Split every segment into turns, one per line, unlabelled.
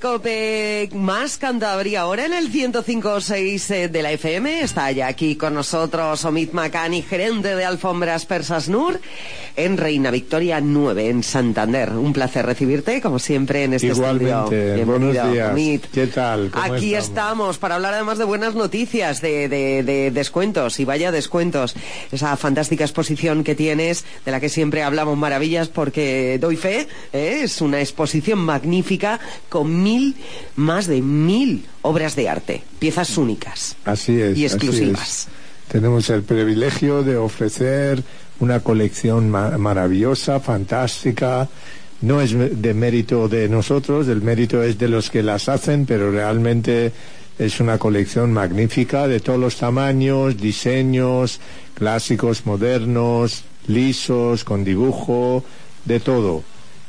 COPE más Cantabria, ahora en el 105.6 de la FM. Está ya aquí con nosotros Omid Makani, gerente de Alfombras Persas Nur, en Reina Victoria 9, en Santander. Un placer recibirte, como siempre, en este
Igualmente,
estudio.
buenos días.
Omid.
¿Qué tal?
Aquí estamos para hablar además de buenas noticias, de descuentos, y vaya descuentos. Esa fantástica exposición que tienes, de la que siempre hablamos maravillas, porque doy fe, es una exposición magnífica con más de 1000 obras de arte, piezas únicas.
Así es,
y exclusivas.
Así es. Tenemos el privilegio de ofrecer una colección maravillosa, fantástica. No es de mérito de nosotros, el mérito es de los que las hacen, pero realmente es una colección magnífica de todos los tamaños, diseños, clásicos, modernos, lisos, con dibujo, de todo.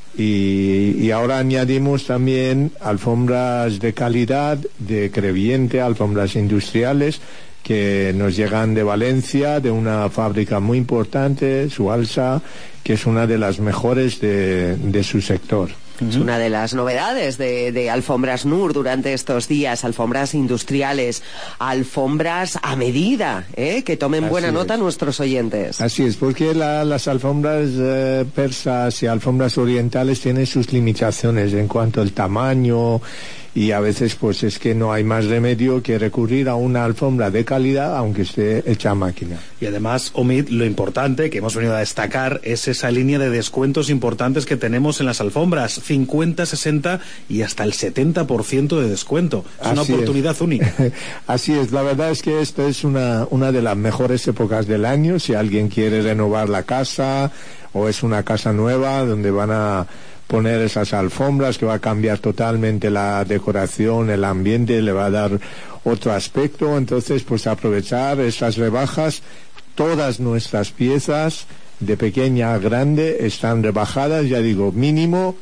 Y ahora añadimos también alfombras de calidad, de Creviente, alfombras industriales, que nos llegan de Valencia, de una fábrica muy importante, Sualsa, que es una de las mejores de su sector.
Es una de las novedades de Alfombras Nur durante estos días, alfombras industriales, alfombras a medida, que tomen buena nota nuestros oyentes.
Así es, porque las alfombras persas y alfombras orientales tienen sus limitaciones en cuanto al tamaño, y a veces pues es que no hay más remedio que recurrir a una alfombra de calidad, aunque esté hecha a máquina.
Y además, Omid, lo importante que hemos venido a destacar es esa línea de descuentos importantes que tenemos en las alfombras, 50, 60 y hasta el 70% de descuento. Es una oportunidad única.
Así es, la verdad es que esto es una de las mejores épocas del año, si alguien quiere renovar la casa o es una casa nueva donde van a poner esas alfombras, que va a cambiar totalmente la decoración, el ambiente, le va a dar otro aspecto. Entonces, pues aprovechar esas rebajas. Todas nuestras piezas, de pequeña a grande, están rebajadas, ya digo, mínimo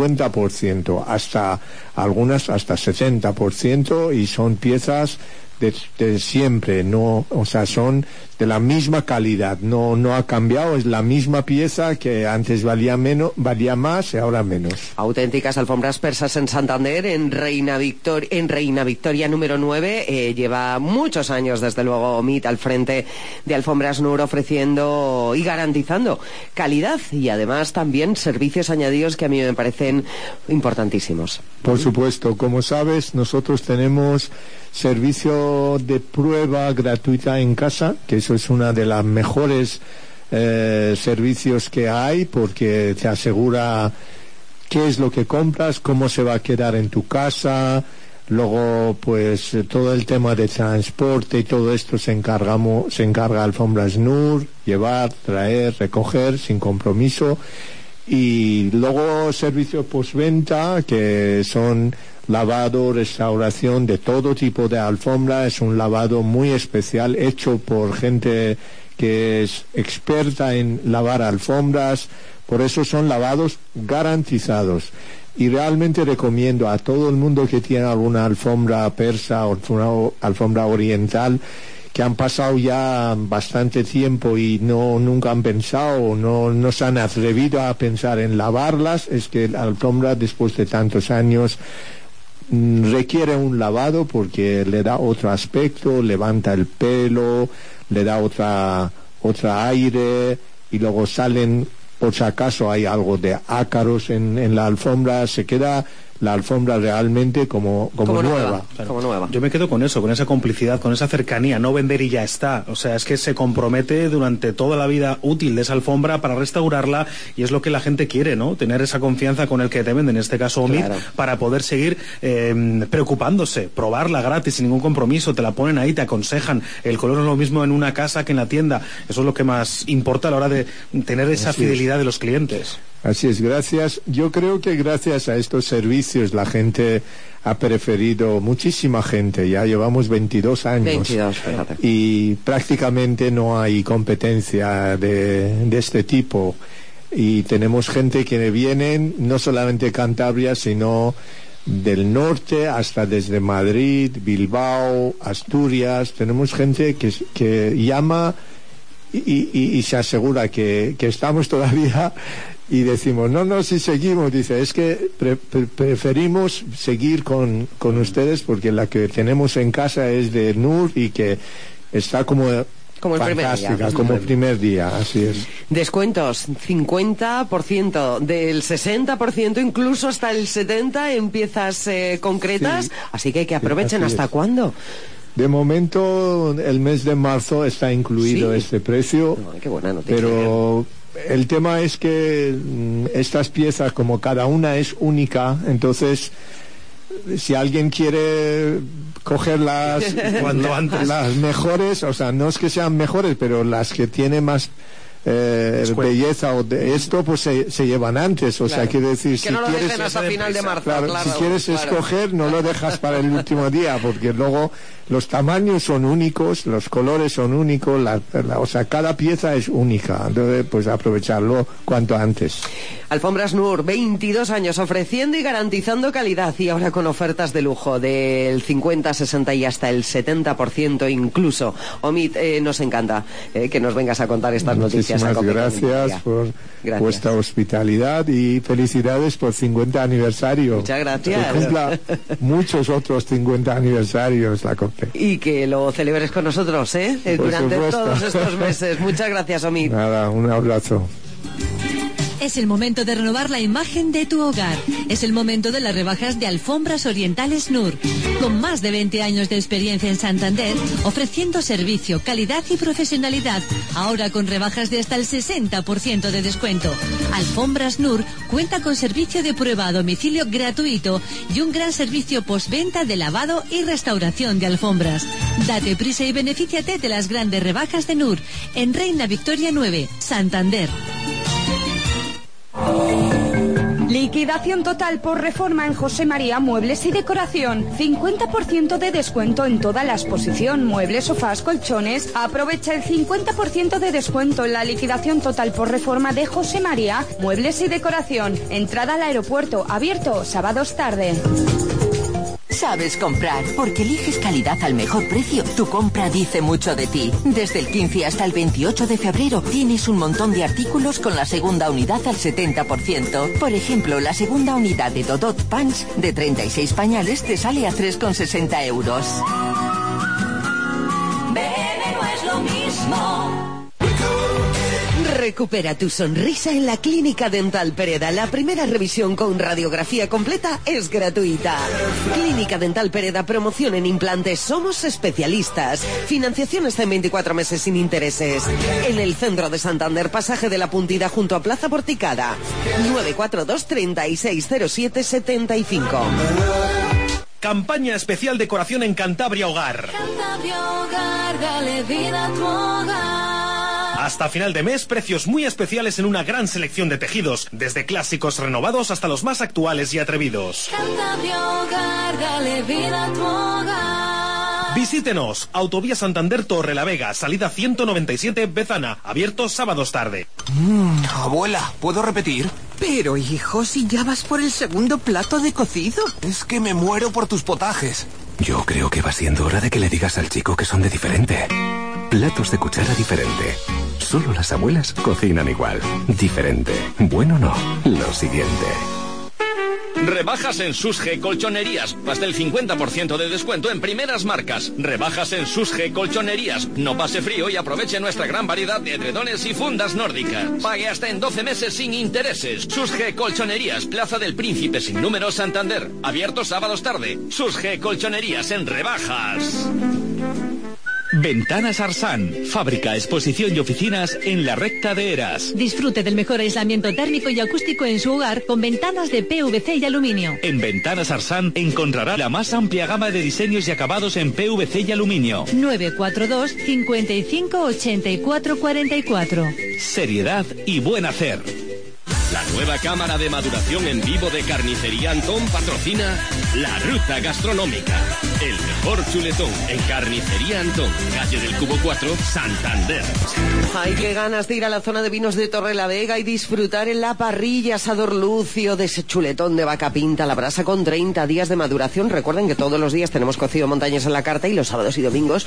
50%, hasta algunas hasta 70%, y son piezas de siempre, no, o sea, son de la misma calidad, no ha cambiado, es la misma pieza que antes valía más y ahora menos.
Auténticas alfombras persas en Santander, en Reina Victoria número 9, lleva muchos años, desde luego, Omid al frente de Alfombras Nur, ofreciendo y garantizando calidad y además también servicios añadidos que a mí me parecen importantísimos.
Por supuesto, como sabes, nosotros tenemos servicio de prueba gratuita en casa, que eso es una de las mejores servicios que hay, porque te asegura qué es lo que compras, cómo se va a quedar en tu casa. Luego, pues todo el tema de transporte y todo esto se encarga Alfombras Nur, llevar, traer, recoger sin compromiso. Y luego servicio postventa, que son lavado, restauración de todo tipo de alfombra. Es un lavado muy especial, hecho por gente que es experta en lavar alfombras. Por eso son lavados garantizados. Y realmente recomiendo a todo el mundo que tiene alguna alfombra persa o alfombra oriental, que han pasado ya bastante tiempo y nunca han pensado, no se han atrevido a pensar en lavarlas, es que la alfombra, después de tantos años, requiere un lavado, porque le da otro aspecto, levanta el pelo, le da otra aire, y luego salen, por si acaso hay algo de ácaros en la alfombra, se queda la alfombra realmente como nueva.
Claro. Como nueva. Yo me quedo con eso, con esa complicidad, con esa cercanía, no vender y ya está. O sea, es que se compromete durante toda la vida útil de esa alfombra para restaurarla, y es lo que la gente quiere, ¿no? Tener esa confianza con el que te venden, en este caso Omid, claro, para poder seguir preocupándose, probarla gratis, sin ningún compromiso, te la ponen ahí, te aconsejan. El color es lo mismo en una casa que en la tienda. Eso es lo que más importa a la hora de tener esa fidelidad de los clientes.
Así es, yo creo que gracias a estos servicios la gente ha preferido, muchísima gente, ya llevamos 22 años.
22, fíjate.
Y prácticamente no hay competencia de este tipo. Y tenemos gente que vienen, no solamente de Cantabria, sino del norte hasta desde Madrid, Bilbao, Asturias. Tenemos gente que llama y se asegura que estamos todavía y decimos, no, si seguimos, dice, es que preferimos seguir con ustedes porque la que tenemos en casa es de Nur y que está como fantástica, como el primer día, así es.
Descuentos, 50%, del 60%, incluso hasta el 70% en piezas concretas, así que hay que aprovechen. ¿Hasta cuándo?
De momento, el mes de marzo está incluido este precio,
qué buena noticia,
pero el tema es que estas piezas, como cada una es única, entonces si alguien quiere coger las
cuanto antes,
las mejores, o sea, no es que sean mejores, pero las que tienen más belleza o de esto, pues se llevan antes, o sea, quiere decir,
que
si
no lo
quieres,
dejen hasta final de marzo,
si quieres escoger, no lo dejas para el último día, porque luego los tamaños son únicos, los colores son únicos, o sea, cada pieza es única, entonces pues aprovecharlo cuanto antes.
Alfombras Nur, 22 años ofreciendo y garantizando calidad, y ahora con ofertas de lujo del 50, 60 y hasta el 70% incluso. Omid, nos encanta que nos vengas a contar estas noticias.
Muchísimas gracias por vuestra hospitalidad y felicidades por 50 aniversario.
Muchas gracias.
Que cumpla muchos otros 50 aniversarios la COPE.
Y que lo celebres con nosotros, durante todos estos meses. Muchas gracias, Omid.
Nada, un abrazo.
Es el momento de renovar la imagen de tu hogar. Es el momento de las rebajas de Alfombras Orientales Nur. Con más de 20 años de experiencia en Santander, ofreciendo servicio, calidad y profesionalidad. Ahora con rebajas de hasta el 60% de descuento. Alfombras Nur cuenta con servicio de prueba a domicilio gratuito y un gran servicio postventa de lavado y restauración de alfombras. Date prisa y benefíciate de las grandes rebajas de Nur en Reina Victoria 9, Santander.
Liquidación total por reforma en José María Muebles y Decoración. 50% de descuento en toda la exposición, muebles, sofás, colchones. Aprovecha el 50% de descuento en la liquidación total por reforma de José María Muebles y Decoración. Entrada al aeropuerto, abierto sábados tarde.
Sabes comprar, porque eliges calidad al mejor precio. Tu compra dice mucho de ti. Desde el 15 hasta el 28 de febrero tienes un montón de artículos con la segunda unidad al 70%. Por ejemplo, la segunda unidad de Dodot Pants de 36 pañales te sale a 3,60 euros.
Bebé no es lo mismo.
Recupera tu sonrisa en la Clínica Dental Pereda. La primera revisión con radiografía completa es gratuita. Clínica Dental Pereda, promoción en implantes. Somos especialistas. Financiación hasta en 24 meses sin intereses. En el centro de Santander, pasaje de la Puntida junto a Plaza Porticada. 942 3607 75.
Campaña especial decoración en Cantabria Hogar.
Cantabria Hogar, dale vida a tu hogar.
Hasta final de mes, precios muy especiales en una gran selección de tejidos, desde clásicos renovados hasta los más actuales y atrevidos.
Cantabria Hogar, dale vida a tu hogar.
Visítenos, Autovía Santander Torrelavega, salida 197 Bezana, abierto sábados tarde.
Abuela, ¿puedo repetir?
Pero hijo, si ya vas por el segundo plato de cocido.
Es que me muero por tus potajes. Yo creo que va siendo hora de que le digas al chico que son de diferente. Platos de cuchara diferente. Solo las abuelas cocinan igual. Diferente. Bueno, no. Lo siguiente.
Rebajas en Susge Colchonerías. Hasta el 50% de descuento en primeras marcas. Rebajas en Susge Colchonerías. No pase frío y aproveche nuestra gran variedad de edredones y fundas nórdicas. Pague hasta en 12 meses sin intereses. Susge Colchonerías, Plaza del Príncipe sin número, Santander. Abierto sábados tarde. Susge Colchonerías en rebajas.
Ventanas Arsan, fábrica, exposición y oficinas en la recta de Eras.
Disfrute del mejor aislamiento térmico y acústico en su hogar con ventanas de PVC y aluminio.
En Ventanas Arsan encontrará la más amplia gama de diseños y acabados en PVC y aluminio.
942 55 84 44.
Seriedad y buen hacer.
La nueva cámara de maduración en vivo de Carnicería Antón patrocina La Ruta Gastronómica. El mejor chuletón en Carnicería Antón, calle del Cubo 4, Santander.
Ay, qué ganas de ir a la zona de vinos de Torrelavega y disfrutar en la parrilla asador Lucio de ese chuletón de vaca pinta a la brasa con 30 días de maduración. Recuerden que todos los días tenemos cocido montañas en la carta y los sábados y domingos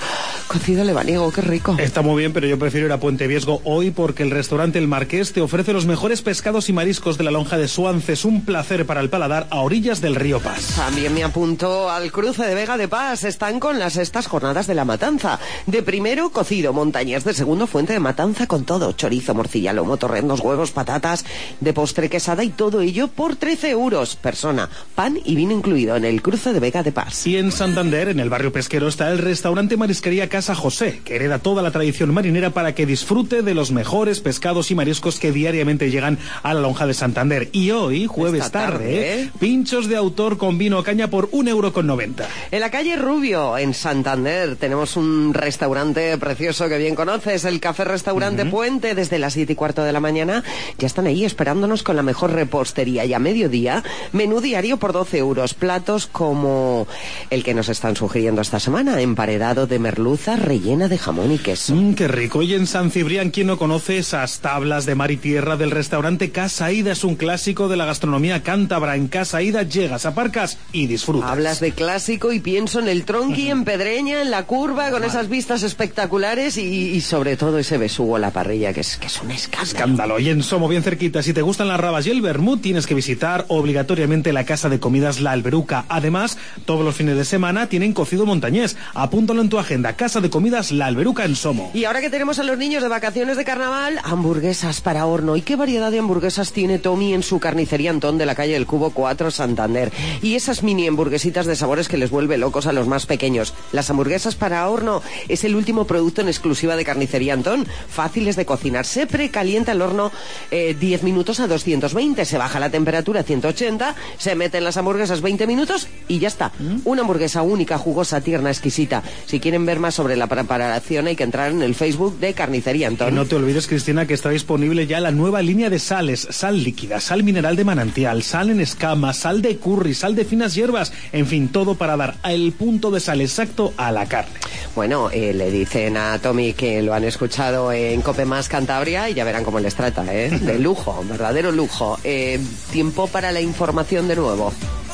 cocido lebaniego, qué rico.
Está muy bien, pero yo prefiero ir a Puente Viesgo hoy porque el restaurante El Marqués te ofrece los mejores pescados y mariscos de la lonja de Suances. Un placer para el paladar a orillas del río Pas.
También me apunto al cruce de Vega de Pas. Están con las sextas jornadas de la matanza. De primero, cocido montañés. De segundo, fuente de matanza con todo. Chorizo, morcilla, lomo, torrendos, huevos, patatas. De postre, quesada y todo ello por 13 euros. Persona, pan y vino incluido en el cruce de Vega de Pas.
Y en Santander, en el barrio pesquero, está el restaurante Marisquería Casa José, que hereda toda la tradición marinera para que disfrute de los mejores pescados y mariscos que diariamente llegan a la lonja de Santander. Y hoy, jueves tarde, pinchos de autor con vino o caña por 1,90 €.
En la calle Rubio, en Santander, tenemos un restaurante precioso que bien conoces, el Café Restaurante Puente. Desde las 7:15 de la mañana ya están ahí esperándonos con la mejor repostería. Y a mediodía, menú diario por 12 euros. Platos como el que nos están sugiriendo esta semana, emparedado de merluza rellena de jamón y queso.
¡Qué rico! Y en San Cibrián, ¿quién no conoce esas tablas de mar y tierra del restaurante Casa Ida? Es un clásico de la gastronomía cántabra. En Casa Ida llegas, aparcas y disfrutas.
Hablas de clásico y pienso en el Tronqui, en Pedreña, en la curva, con esas vistas espectaculares y sobre todo ese besugo a la parrilla, que es un escándalo.
Y en Somo, bien cerquita, si te gustan las rabas y el vermut, tienes que visitar obligatoriamente la casa de comidas La Alberuca. Además, todos los fines de semana tienen cocido montañés. Apúntalo en tu agenda, casa de comidas La Alberuca en Somo.
Y ahora que tenemos a los niños de vacaciones de carnaval, hamburguesas para horno. ¿Y qué variedad de hamburguesas tiene Tommy en su carnicería Antón de la calle del Cubo 4, Santander? Y esas mini hamburguesitas de sabores que les vuelve locos a los más pequeños. Las hamburguesas para horno es el último producto en exclusiva de carnicería Antón. Fáciles de cocinar. Se precalienta el horno 10 minutos a 220. Se baja la temperatura a 180. Se meten las hamburguesas 20 minutos y ya está. Una hamburguesa única, jugosa, tierna, exquisita. Si quieren ver más sobre la preparación hay que entrar en el Facebook de Carnicería Antón.
Y no te olvides, Cristina, que está disponible ya la nueva línea de sales. Sal líquida, sal mineral de manantial, sal en escama, sal de curry, sal de finas hierbas. En fin, todo para dar el punto de sal exacto a la carne.
Bueno, le dicen a Tommy que lo han escuchado en Cope Más Cantabria y ya verán cómo les trata, ¿eh? De lujo, verdadero lujo. Tiempo para la información de nuevo.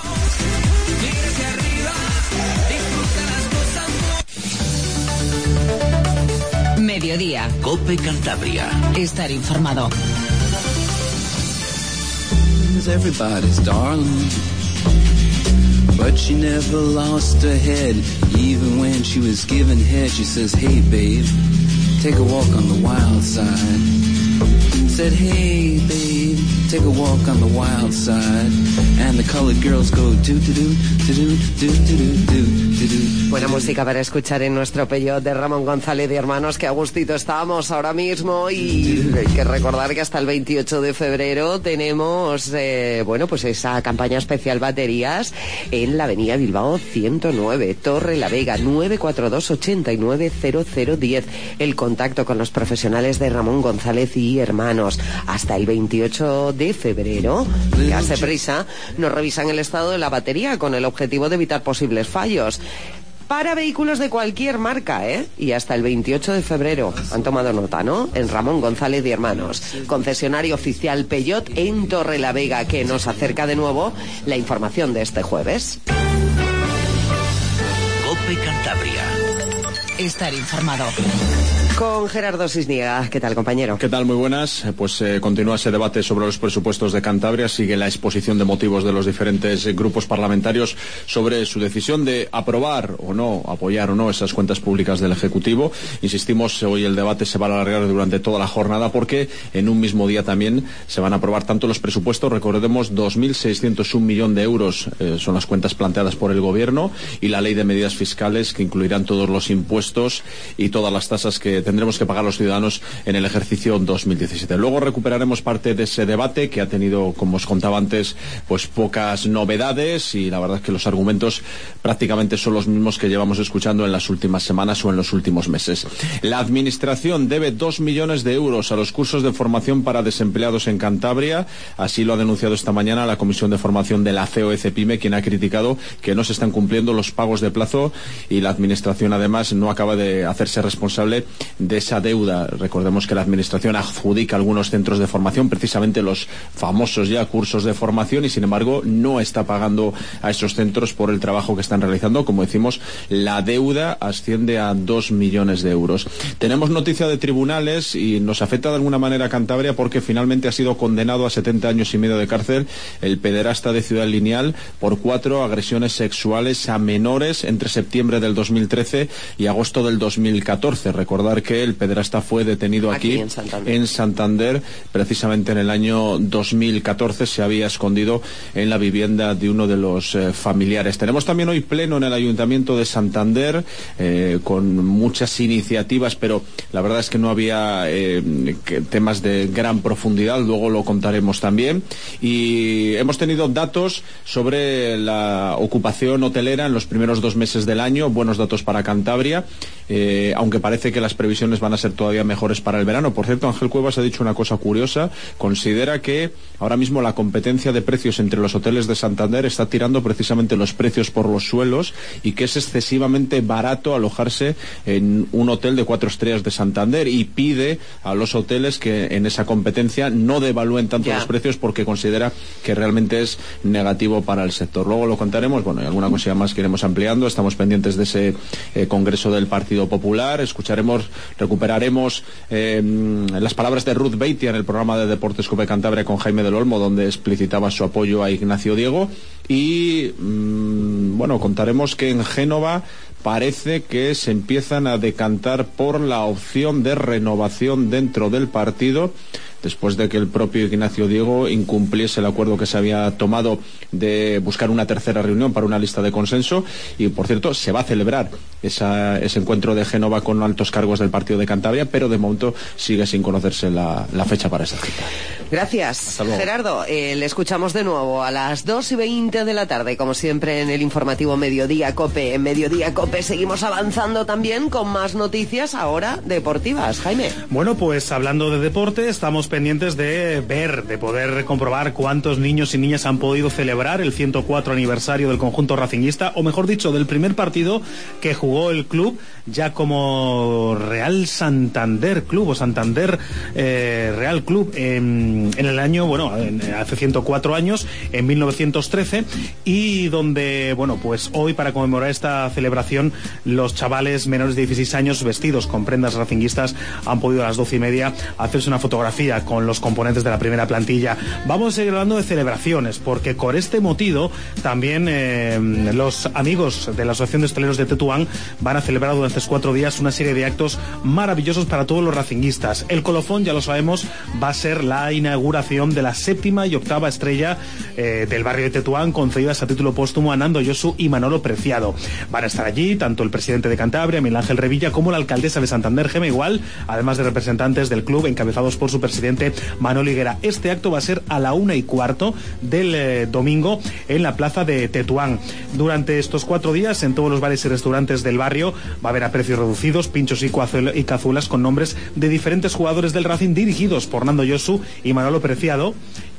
Mediodía.
Cope Cantabria.
Estar informado.
Everybody's darling, but she never lost her head. Even when she was given head, she says, "Hey babe, take a walk on the wild side." Said, "Hey babe, take a walk on the wild side." And the colored girls go do do do do do do do do do.
Buena música para escuchar en nuestro Peyot de Ramón González y Hermanos, que a gustito estamos ahora mismo. Y hay que recordar que hasta el 28 de febrero tenemos, pues esa campaña especial baterías en la avenida Bilbao 109, Torre la Vega, 942 89 0010. El contacto con los profesionales de Ramón González y Hermanos. Hasta el 28 de febrero, que hace prisa, nos revisan el estado de la batería con el objetivo de evitar posibles fallos. Para vehículos de cualquier marca, Y hasta el 28 de febrero. Han tomado nota, ¿no? En Ramón González y Hermanos. Concesionario oficial Peugeot en Torrelavega, que nos acerca de nuevo la información de este jueves.
Cope Cantabria.
Estar informado.
Con Gerardo Sisniega. ¿Qué tal, compañero?
¿Qué tal? Muy buenas. Pues continúa ese debate sobre los presupuestos de Cantabria. Sigue la exposición de motivos de los diferentes grupos parlamentarios sobre su decisión de aprobar o no, apoyar o no esas cuentas públicas del Ejecutivo. Insistimos, hoy el debate se va a alargar durante toda la jornada porque en un mismo día también se van a aprobar tanto los presupuestos, recordemos, 2.601 millones de euros son las cuentas planteadas por el Gobierno, y la ley de medidas fiscales, que incluirán todos los impuestos y todas las tasas que tendremos que pagar los ciudadanos en el ejercicio 2017. Luego recuperaremos parte de ese debate que ha tenido, como os contaba antes, pues pocas novedades, y la verdad es que los argumentos prácticamente son los mismos que llevamos escuchando en las últimas semanas o en los últimos meses. La Administración debe 2 millones de euros a los cursos de formación para desempleados en Cantabria. Así lo ha denunciado esta mañana la Comisión de Formación de la COE-CEPIME, quien ha criticado que no se están cumpliendo los pagos de plazo, y la Administración además no acaba de hacerse responsable de esa deuda. Recordemos que la Administración adjudica algunos centros de formación, precisamente los famosos ya cursos de formación, y sin embargo no está pagando a esos centros por el trabajo que están realizando. Como decimos, la deuda asciende a 2 millones de euros. Tenemos noticia de tribunales y nos afecta de alguna manera a Cantabria porque finalmente ha sido condenado a 70 años y medio de cárcel el pederasta de Ciudad Lineal por 4 agresiones sexuales a menores entre septiembre del 2013 y agosto del 2014. Recordar que el pederasta fue detenido aquí en Santander, precisamente en el año 2014. Se había escondido en la vivienda de uno de los familiares. Tenemos también hoy pleno en el Ayuntamiento de Santander con muchas iniciativas, pero la verdad es que no había temas de gran profundidad, luego lo contaremos también. Y hemos tenido datos sobre la ocupación hotelera en los primeros 2 meses del año, buenos datos para Cantabria, aunque parece que las previsiones van a ser todavía mejores para el verano. Por cierto, Ángel Cuevas ha dicho una cosa curiosa, considera que ahora mismo la competencia de precios entre los hoteles de Santander está tirando precisamente los precios por los suelos y que es excesivamente barato alojarse en un hotel de 4 estrellas de Santander, y pide a los hoteles que en esa competencia no devalúen tanto los precios porque considera que realmente es negativo para el sector. Luego lo contaremos, bueno, y alguna cosilla más que iremos ampliando. Estamos pendientes de ese Congreso del Partido Popular. Recuperaremos las palabras de Ruth Beitia en el programa de Deportes Cope Cantabria con Jaime del Olmo, donde explicitaba su apoyo a Ignacio Diego. Y bueno, contaremos que en Génova parece que se empiezan a decantar por la opción de renovación dentro del partido, después de que el propio Ignacio Diego incumpliese el acuerdo que se había tomado de buscar una tercera reunión para una lista de consenso. Y, por cierto, se va a celebrar ese encuentro de Génova con altos cargos del Partido de Cantabria, pero de momento sigue sin conocerse la fecha para esa cita.
Gracias, Gerardo. Le escuchamos de nuevo a las 2:20 de la tarde, como siempre, en el informativo Mediodía Cope. En Mediodía Cope seguimos avanzando también con más noticias ahora deportivas. Jaime.
Bueno, pues hablando de deporte, estamos pendientes de poder comprobar cuántos niños y niñas han podido celebrar el 104 aniversario del conjunto racinguista, o mejor dicho, del primer partido que jugó el club ya como Real Santander Club o Santander Real Club en el año, bueno, hace 104 años, en 1913, y donde, bueno, pues hoy, para conmemorar esta celebración, los chavales menores de 16 años vestidos con prendas racinguistas han podido a las 12:30 hacerse una fotografía con los componentes de la primera plantilla. Vamos a seguir hablando de celebraciones, porque con este motivo también los amigos de la Asociación de Hosteleros de Tetuán van a celebrar durante estos 4 días una serie de actos maravillosos para todos los racinguistas. El colofón, ya lo sabemos, va a ser la inauguración de la 7ª y 8ª estrella del barrio de Tetuán, concedidas a título póstumo a Nando Yosu y Manolo Preciado. Van a estar allí tanto el presidente de Cantabria, Miguel Ángel Revilla, como la alcaldesa de Santander, Gema Igual, además de representantes del club encabezados por su presidente Manuel Higuera. Este acto va a ser a la 1:15 del domingo en la plaza de Tetuán. Durante estos 4 días, en todos los bares y restaurantes del barrio, va a haber a precios reducidos pinchos y cazuelas con nombres de diferentes jugadores del Racing, dirigidos por Nando Yosu y Manolo Preciado.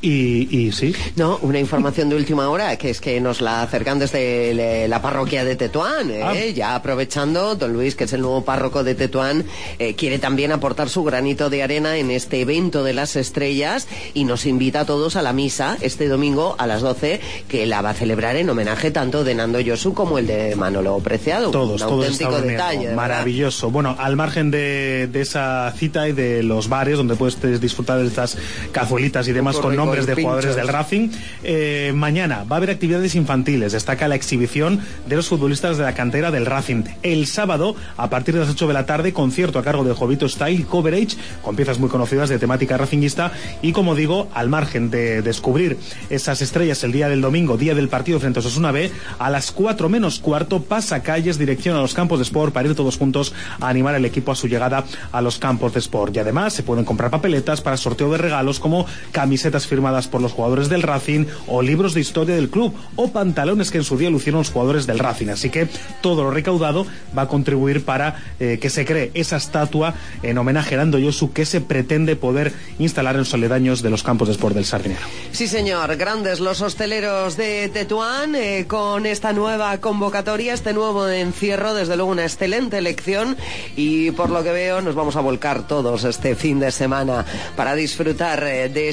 Y sí. No,
una información de última hora, que es que nos la acercan desde la parroquia de Tetuán, ya aprovechando, don Luis, que es el nuevo párroco de Tetuán, quiere también aportar su granito de arena en este evento de las estrellas y nos invita a todos a la misa este domingo a las 12, que la va a celebrar en homenaje tanto de Nando Yosu como el de Manolo Preciado.
Todos,
un auténtico detalle.
Maravilloso. Bueno, al margen de esa cita y de los bares donde puedes disfrutar de estas cazuelitas y demás con nombres de jugadores del Racing, mañana va a haber actividades infantiles. Destaca la exhibición de los futbolistas de la cantera del Racing. El sábado, a partir de las 8 de la tarde, concierto a cargo de Jovito Style Coverage, con piezas muy conocidas de temática racinguista. Y, como digo, al margen de descubrir esas estrellas el día del domingo, día del partido frente a Osasuna B, a las 4 menos cuarto, pasacalles, dirección a los campos de Sport, para ir todos juntos a animar al equipo a su llegada a los campos de Sport. Y además se pueden comprar papeletas para sorteo de regalos como camisetas firmadas firmadas por los jugadores del Racing, o libros de historia del club, o pantalones que en su día lucieron los jugadores del Racing. Así que todo lo recaudado va a contribuir para que se cree esa estatua en homenaje a Nando Josu, que se pretende poder instalar en los aledaños de los campos de sport del Sardinero.
Sí, señor, grandes los hosteleros de Tetuán con esta nueva convocatoria, este nuevo encierro, desde luego una excelente elección, y por lo que veo nos vamos a volcar todos este fin de semana para disfrutar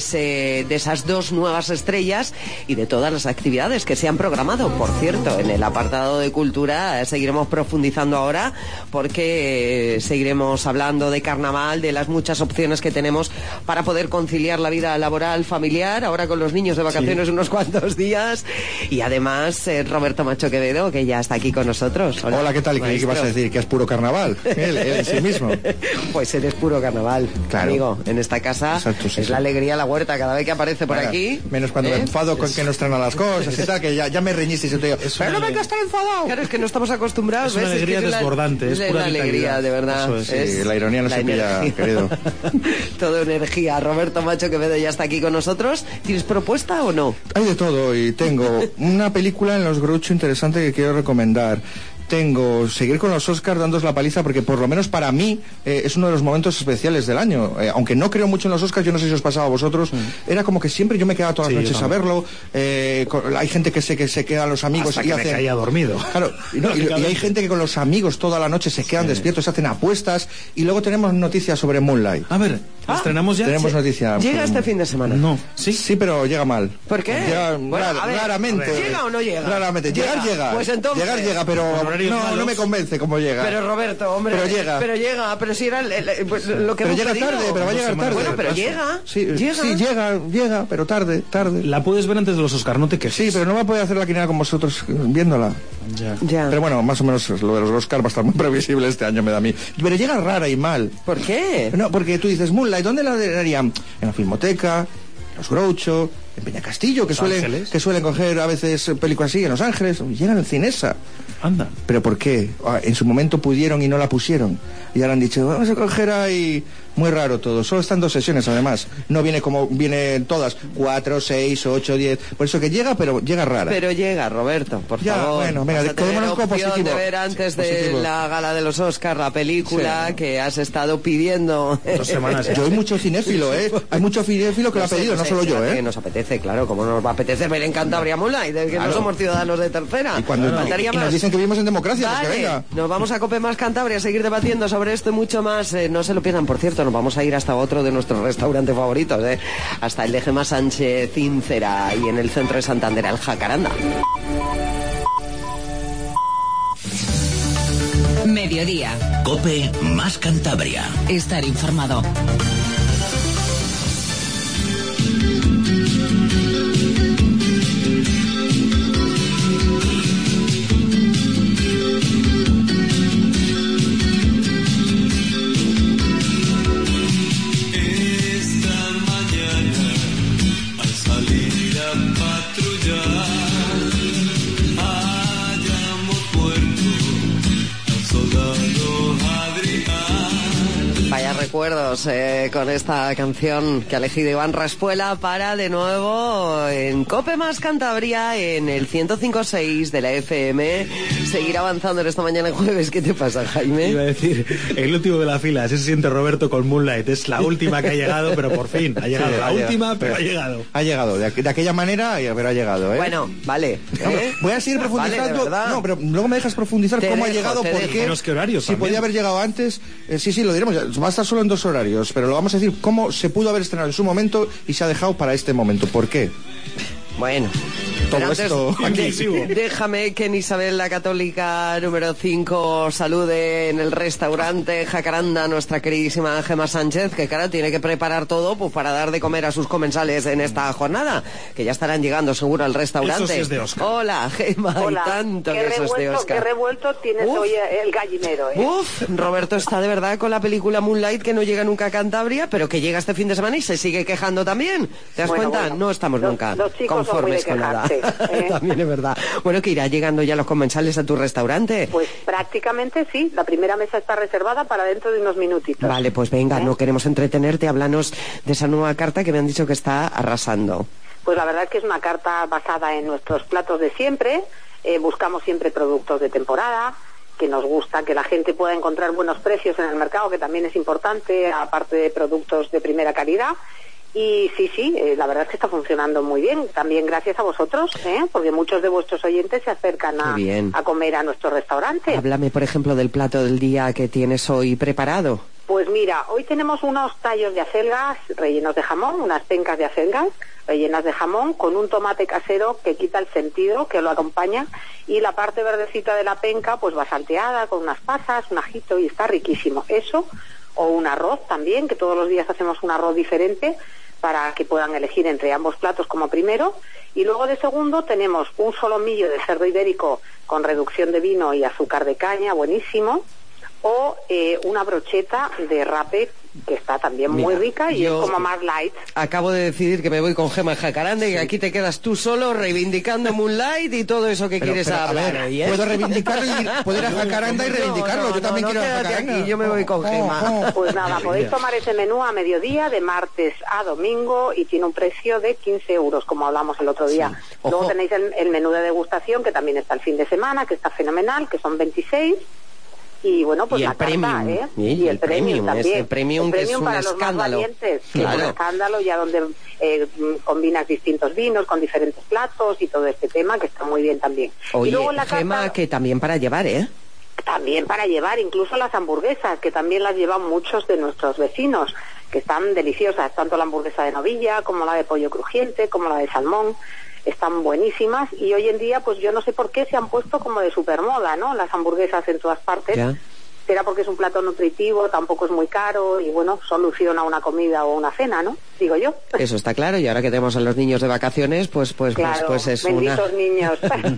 de esas dos nuevas estrellas y de todas las actividades que se han programado. Por cierto, en el apartado de cultura seguiremos profundizando ahora, porque seguiremos hablando de carnaval, de las muchas opciones que tenemos para poder conciliar la vida laboral, familiar, ahora con los niños de vacaciones unos cuantos días, y además Roberto Macho Quevedo, que ya está aquí con nosotros.
Hola, ¿qué tal? ¿Qué vas a decir? ¿Que es puro carnaval? Él en sí mismo.
Pues eres puro carnaval, claro. Amigo, en esta casa. Exacto, sí, es la alegría, la huerta, cada vez que aparece por aquí.
Menos cuando me enfado con que nos traen a las cosas y tal, que ya me reñisteis y te digo, pero no me que estar enfadado.
Claro, es que no estamos acostumbrados.
Es una alegría desbordante, es pura
alegría, de verdad.
Eso es, sí, la ironía no se pilla, querido.
Todo energía. Roberto Macho Quevedo ya está aquí con nosotros. ¿Tienes propuesta o no?
Hay de todo, y tengo una película en Los Groucho interesante que quiero recomendar. Tengo seguir con los Oscars dándos la paliza, porque por lo menos para mí es uno de los momentos especiales del año. Aunque no creo mucho en los Oscars, yo no sé si os pasaba a vosotros, era como que siempre yo me quedaba todas las noches a verlo. Hay gente que se quedan los amigos
hasta que me caía dormido.
Claro, y hay gente que con los amigos toda la noche se quedan despiertos, se hacen apuestas, y luego tenemos noticias sobre Moonlight.
A ver, ¿estrenamos ya?
Tenemos noticias.
¿Llega este fin de semana?
No.
Sí, pero llega mal.
¿Por qué?
Raramente.
¿Llega o no llega?
Raramente. Llega.
Pues entonces...
Llegar llega, pero no me convence cómo llega.
Pero Roberto, hombre, pero llega, pero si era lo que
pero
hemos
llega
pedido.
Tarde, pero va a llegar tarde.
Bueno, pero llega.
Sí, llega, pero tarde.
La puedes ver antes de los Oscar, no te quejes.
Sí, pero no va a poder hacer la quiniela con vosotros viéndola.
Ya.
Pero bueno, más o menos lo de los Oscar va a estar muy previsible este año, me da a mí. Pero llega rara y mal.
¿Por qué?
No, porque tú dices, Moonlight, ¿dónde la darían? En la Filmoteca, en Los Groucho, en Peñacastillo, que suelen coger a veces películas así, en Los Ángeles. Llegan al Cinesa.
Anda.
¿Pero por qué? En su momento pudieron y no la pusieron. Y ahora han dicho, vamos a coger ahí... Muy raro todo. Solo están 2 sesiones, además. No viene como vienen todas. 4, 6, 8, 10. Por eso que llega, pero llega rara.
Pero llega, Roberto, por favor.
Bueno, venga, quedémonos con positivo.
De ver antes de la gala de los Oscars la película que has estado pidiendo
2 semanas.
Yo hay mucho cinéfilo, Hay mucho cinéfilo que lo ha pedido, no solo yo,
Que nos apetece, claro, como nos va a apetecer ver en Cantabria Moonlight, que no somos ciudadanos de tercera.
Y nos dicen que vivimos en democracia,
vale,
pues que venga.
Nos vamos a Cope Más Cantabria a seguir debatiendo sobre esto y mucho más. No se lo pierdan, por cierto, nos vamos a ir hasta otro de nuestros restaurantes favoritos, hasta el de Gemma Sánchez Cincera, y en el centro de Santander, el Jacaranda.
Mediodía.
Cope Más Cantabria.
Estar informado.
Recuerdos con esta canción que ha elegido Iván Raspuela para de nuevo en Cope Más Cantabria en el 105.6 de la FM seguir avanzando en esta mañana jueves. ¿Qué te pasa, Jaime?
Iba a decir, el último de la fila, así se siente Roberto con Moonlight, es la última que ha llegado, pero por fin ha llegado, sí, la última, pero ha llegado.
Ha llegado, de aquella manera, pero ha llegado,
Bueno, vale.
Voy a seguir profundizando, no, pero luego me dejas profundizar cómo ha llegado, por qué.
¿Qué horarios?
Si podía haber llegado antes, sí, lo diremos, va a estar solo en 2 horarios, pero lo vamos a decir cómo se pudo haber estrenado en su momento y se ha dejado para este momento. ¿Por qué?
Bueno,
todo esto aquí.
Déjame que en Isabel la Católica número 5 salude en el restaurante Jacaranda a nuestra queridísima Gemma Sánchez, que claro, tiene que preparar todo pues para dar de comer a sus comensales en esta jornada, que ya estarán llegando seguro al restaurante.
Eso sí es de Oscar.
Hola, Gemma.
Hola.
Y tanto que eso es de Oscar.
Qué revuelto tienes hoy el gallinero,
Roberto está de verdad con la película Moonlight, que no llega nunca a Cantabria, pero que llega este fin de semana y se sigue quejando también. ¿Te das cuenta? No estamos nunca.
Los chicos
conformes con nada. También es verdad. Bueno, que irá llegando ya los comensales a tu restaurante.
Pues prácticamente sí. La primera mesa está reservada para dentro de unos minutitos.
Vale, pues venga, no queremos entretenerte. Háblanos de esa nueva carta que me han dicho que está arrasando.
Pues la verdad es que es una carta basada en nuestros platos de siempre. Buscamos siempre productos de temporada, que nos gusta que la gente pueda encontrar buenos precios en el mercado, que también es importante, aparte de productos de primera calidad. Y sí, la verdad es que está funcionando muy bien, también gracias a vosotros, porque muchos de vuestros oyentes se acercan a comer a nuestro restaurante.
Háblame, por ejemplo, del plato del día que tienes hoy preparado.
Pues mira, hoy tenemos unos tallos de acelgas rellenos de jamón, unas pencas de acelgas rellenas de jamón con un tomate casero que quita el sentido, que lo acompaña, y la parte verdecita de la penca pues va salteada con unas pasas, un ajito, y está riquísimo. Eso, o un arroz también, que todos los días hacemos un arroz diferente para que puedan elegir entre ambos platos como primero. Y luego de segundo tenemos un solomillo de cerdo ibérico con reducción de vino y azúcar de caña, buenísimo, o una brocheta de rape que está también muy rica y es como más light.
Acabo de decidir que me voy con Gema Jacaranda y que aquí te quedas tú solo reivindicando Moonlight y todo eso que quieres hablar.
A ver, puedo reivindicarlo y poder ir a Jacaranda y reivindicarlo. Yo también quiero ir a Jacaranda.
Aquí, yo me voy con Gema.
Pues nada, podéis tomar ese menú a mediodía de martes a domingo y tiene un precio de 15 euros, como hablamos el otro día. Sí. Luego tenéis el menú de degustación, que también está el fin de semana, que está fenomenal, que son 26. Y bueno, pues la carta,
y el premium también.
El premium
que es un
para
escándalo.
Los más valientes,
claro.
Un escándalo ya donde combinas distintos vinos con diferentes platos y todo este tema que está muy bien también.
Oye,
y luego la
Gema,
carta,
que también para llevar,
También para llevar, incluso las hamburguesas, que también las llevan muchos de nuestros vecinos, que están deliciosas, tanto la hamburguesa de novilla como la de pollo crujiente, como la de salmón. Están buenísimas y hoy en día pues yo no sé por qué se han puesto como de supermoda, ¿no? Las hamburguesas en todas partes.
¿Ya?
Será porque es un plato nutritivo, tampoco es muy caro y bueno, soluciona una comida o una cena, ¿no? Digo yo.
Eso está claro, y ahora que tenemos a los niños de vacaciones, pues es
benditos niños.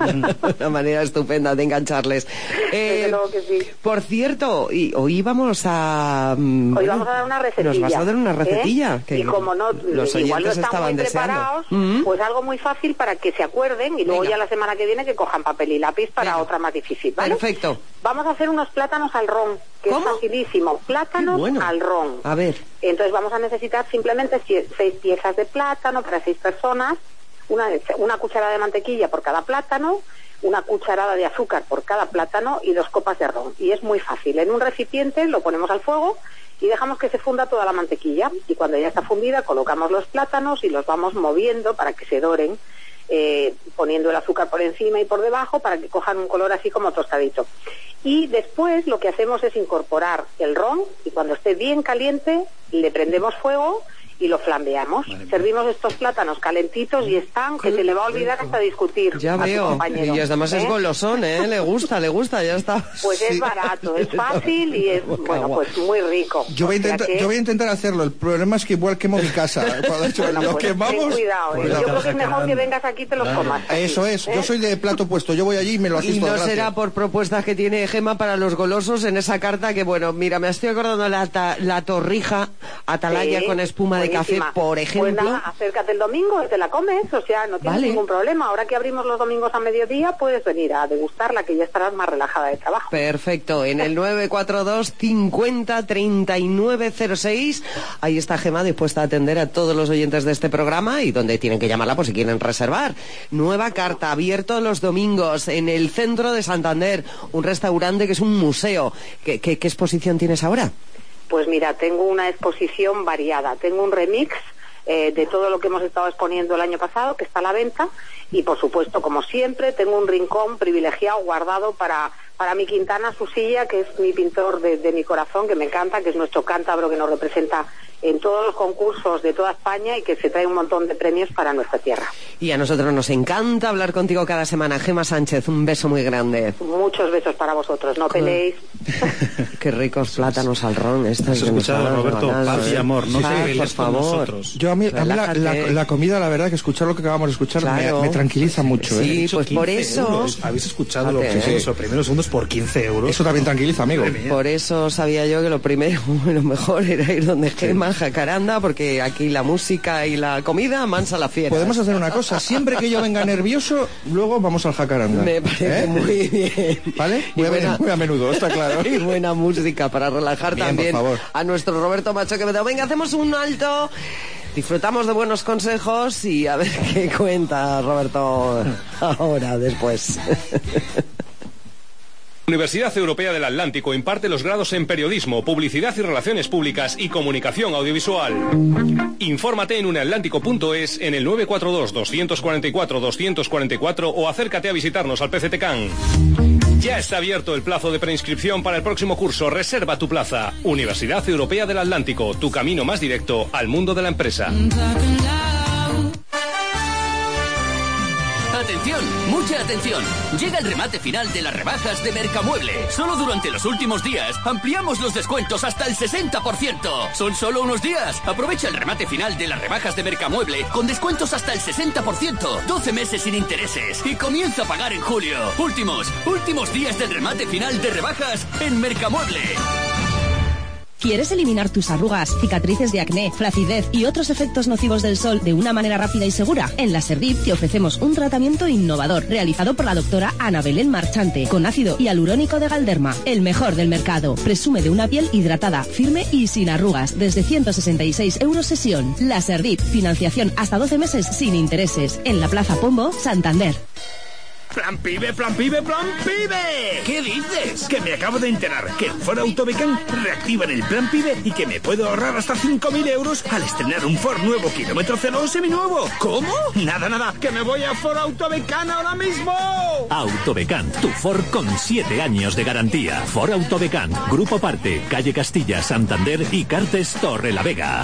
una manera estupenda de engancharles.
Desde luego que sí.
Por cierto, hoy vamos a...
Hoy vamos a dar una recetilla.
¿Nos vas a dar una recetilla? Que
y como no,
los
igual no
oyentes
están muy preparados, pues algo muy fácil para que se acuerden y luego ya la semana que viene que cojan papel y lápiz para otra más difícil, ¿vale?
Perfecto.
Vamos a hacer unos plátanos al ron, que es facilísimo. Plátanos al ron.
A ver.
Entonces vamos a necesitar simplemente 6 piezas de plátano para 6 personas, una cucharada de mantequilla por cada plátano, una cucharada de azúcar por cada plátano y 2 copas de ron. Y es muy fácil. En un recipiente lo ponemos al fuego y dejamos que se funda toda la mantequilla. Y cuando ya está fundida colocamos los plátanos y los vamos moviendo para que se doren, poniendo el azúcar por encima y por debajo para que cojan un color así como tostadito. Y después lo que hacemos es incorporar el ron y cuando esté bien caliente le prendemos fuego y lo flambeamos. Servimos estos plátanos calentitos y están que se le va a olvidar hasta discutir
ya
a
veo.
su compañero.
Y además es golosón, le gusta, ya está.
Pues es barato, es fácil y es, bueno, pues muy rico.
Yo voy a intentar hacerlo. El problema es que igual quemo mi casa. Cuando lo quemamos...
Ten cuidado, Yo creo que es mejor que vengas aquí y te los comas.
Eso es. Yo soy de plato puesto. Yo voy allí y me lo haces todo gratis.
Y no será por propuestas que tiene Gema para los golosos en esa carta que, bueno, mira, me estoy acordando la torrija atalaya con espuma de café, por ejemplo.
Pues nada, acércate el domingo y te la comes, o sea, no tienes ningún problema. Ahora que abrimos los domingos a mediodía, puedes venir a degustarla, que ya estarás más relajada de trabajo.
Perfecto, en el 942 50 3906, ahí está Gema dispuesta a atender a todos los oyentes de este programa y donde tienen que llamarla por si quieren reservar. Nueva carta, abierto los domingos en el centro de Santander, un restaurante que es un museo. ¿Qué exposición tienes ahora?
Pues mira, tengo una exposición variada. Tengo un remix de todo lo que hemos estado exponiendo el año pasado, que está a la venta. Y, por supuesto, como siempre, tengo un rincón privilegiado guardado para mi Quintana, su silla, que es mi pintor de mi corazón, que me encanta, que es nuestro cántabro que nos representa en todos los concursos de toda España y que se trae un montón de premios para nuestra tierra.
Y a nosotros nos encanta hablar contigo cada semana. Gema Sánchez, un beso muy grande.
Muchos besos para vosotros, no peleéis.
Qué ricos plátanos al ron.
Has escuchado, Roberto, paz y amor, no se pelees con nosotros.
Yo a mí la comida, la verdad, que escuchar lo que acabamos de escuchar me tranquiliza mucho.
Sí, pues por eso...
Habéis escuchado los primeros segundos por 15 euros.
Eso también tranquiliza, amigo.
Por eso sabía yo que lo primero, lo mejor era ir donde Gema, Jacaranda, porque aquí la música y la comida mansa la fiera.
Podemos hacer una cosa, siempre que yo venga nervioso, luego vamos al Jacaranda.
Me parece muy bien.
¿Vale? Voy a venir muy a menudo, está claro.
Y buena música para relajar
bien,
también
por favor.
a nuestro Roberto Macho Quevedo. Venga, hacemos un alto, disfrutamos de buenos consejos y a ver qué cuenta Roberto ahora, después.
Universidad Europea del Atlántico imparte los grados en Periodismo, Publicidad y Relaciones Públicas y Comunicación Audiovisual. Infórmate en unatlántico.es, en el 942-244-244 o acércate a visitarnos al PCTCAN. Ya está abierto el plazo de preinscripción para el próximo curso. Reserva tu plaza. Universidad Europea del Atlántico, tu camino más directo al mundo de la empresa.
¡Atención! ¡Mucha atención! Llega el remate final de las rebajas de Mercamueble. Solo durante los últimos días ampliamos los descuentos hasta el 60%. Son solo unos días. Aprovecha el remate final de las rebajas de Mercamueble con descuentos hasta el 60%, 12 meses sin intereses y comienza a pagar en julio. Últimos días del remate final de rebajas en Mercamueble.
¿Quieres eliminar tus arrugas, cicatrices de acné, flacidez y otros efectos nocivos del sol de una manera rápida y segura? En la Serdip te ofrecemos un tratamiento innovador realizado por la doctora Ana Belén Marchante con ácido hialurónico de Galderma, el mejor del mercado. Presume de una piel hidratada, firme y sin arrugas, desde 166 € sesión. La Serdip, financiación hasta 12 meses sin intereses. En la Plaza Pombo, Santander.
¡Plan pibe, plan pibe, plan pibe! ¿Qué dices? Que me acabo de enterar que en Ford Autobecan reactivan el plan pibe y que me puedo ahorrar hasta 5.000 € al estrenar un Ford nuevo kilómetro cero seminuevo. ¿Cómo? Nada, que me voy a Ford Autobecan ahora mismo.
Autobecan, tu Ford con 7 años de garantía. Ford Autobecan, Grupo Parte, Calle Castilla, Santander y Cartes Torre la Vega.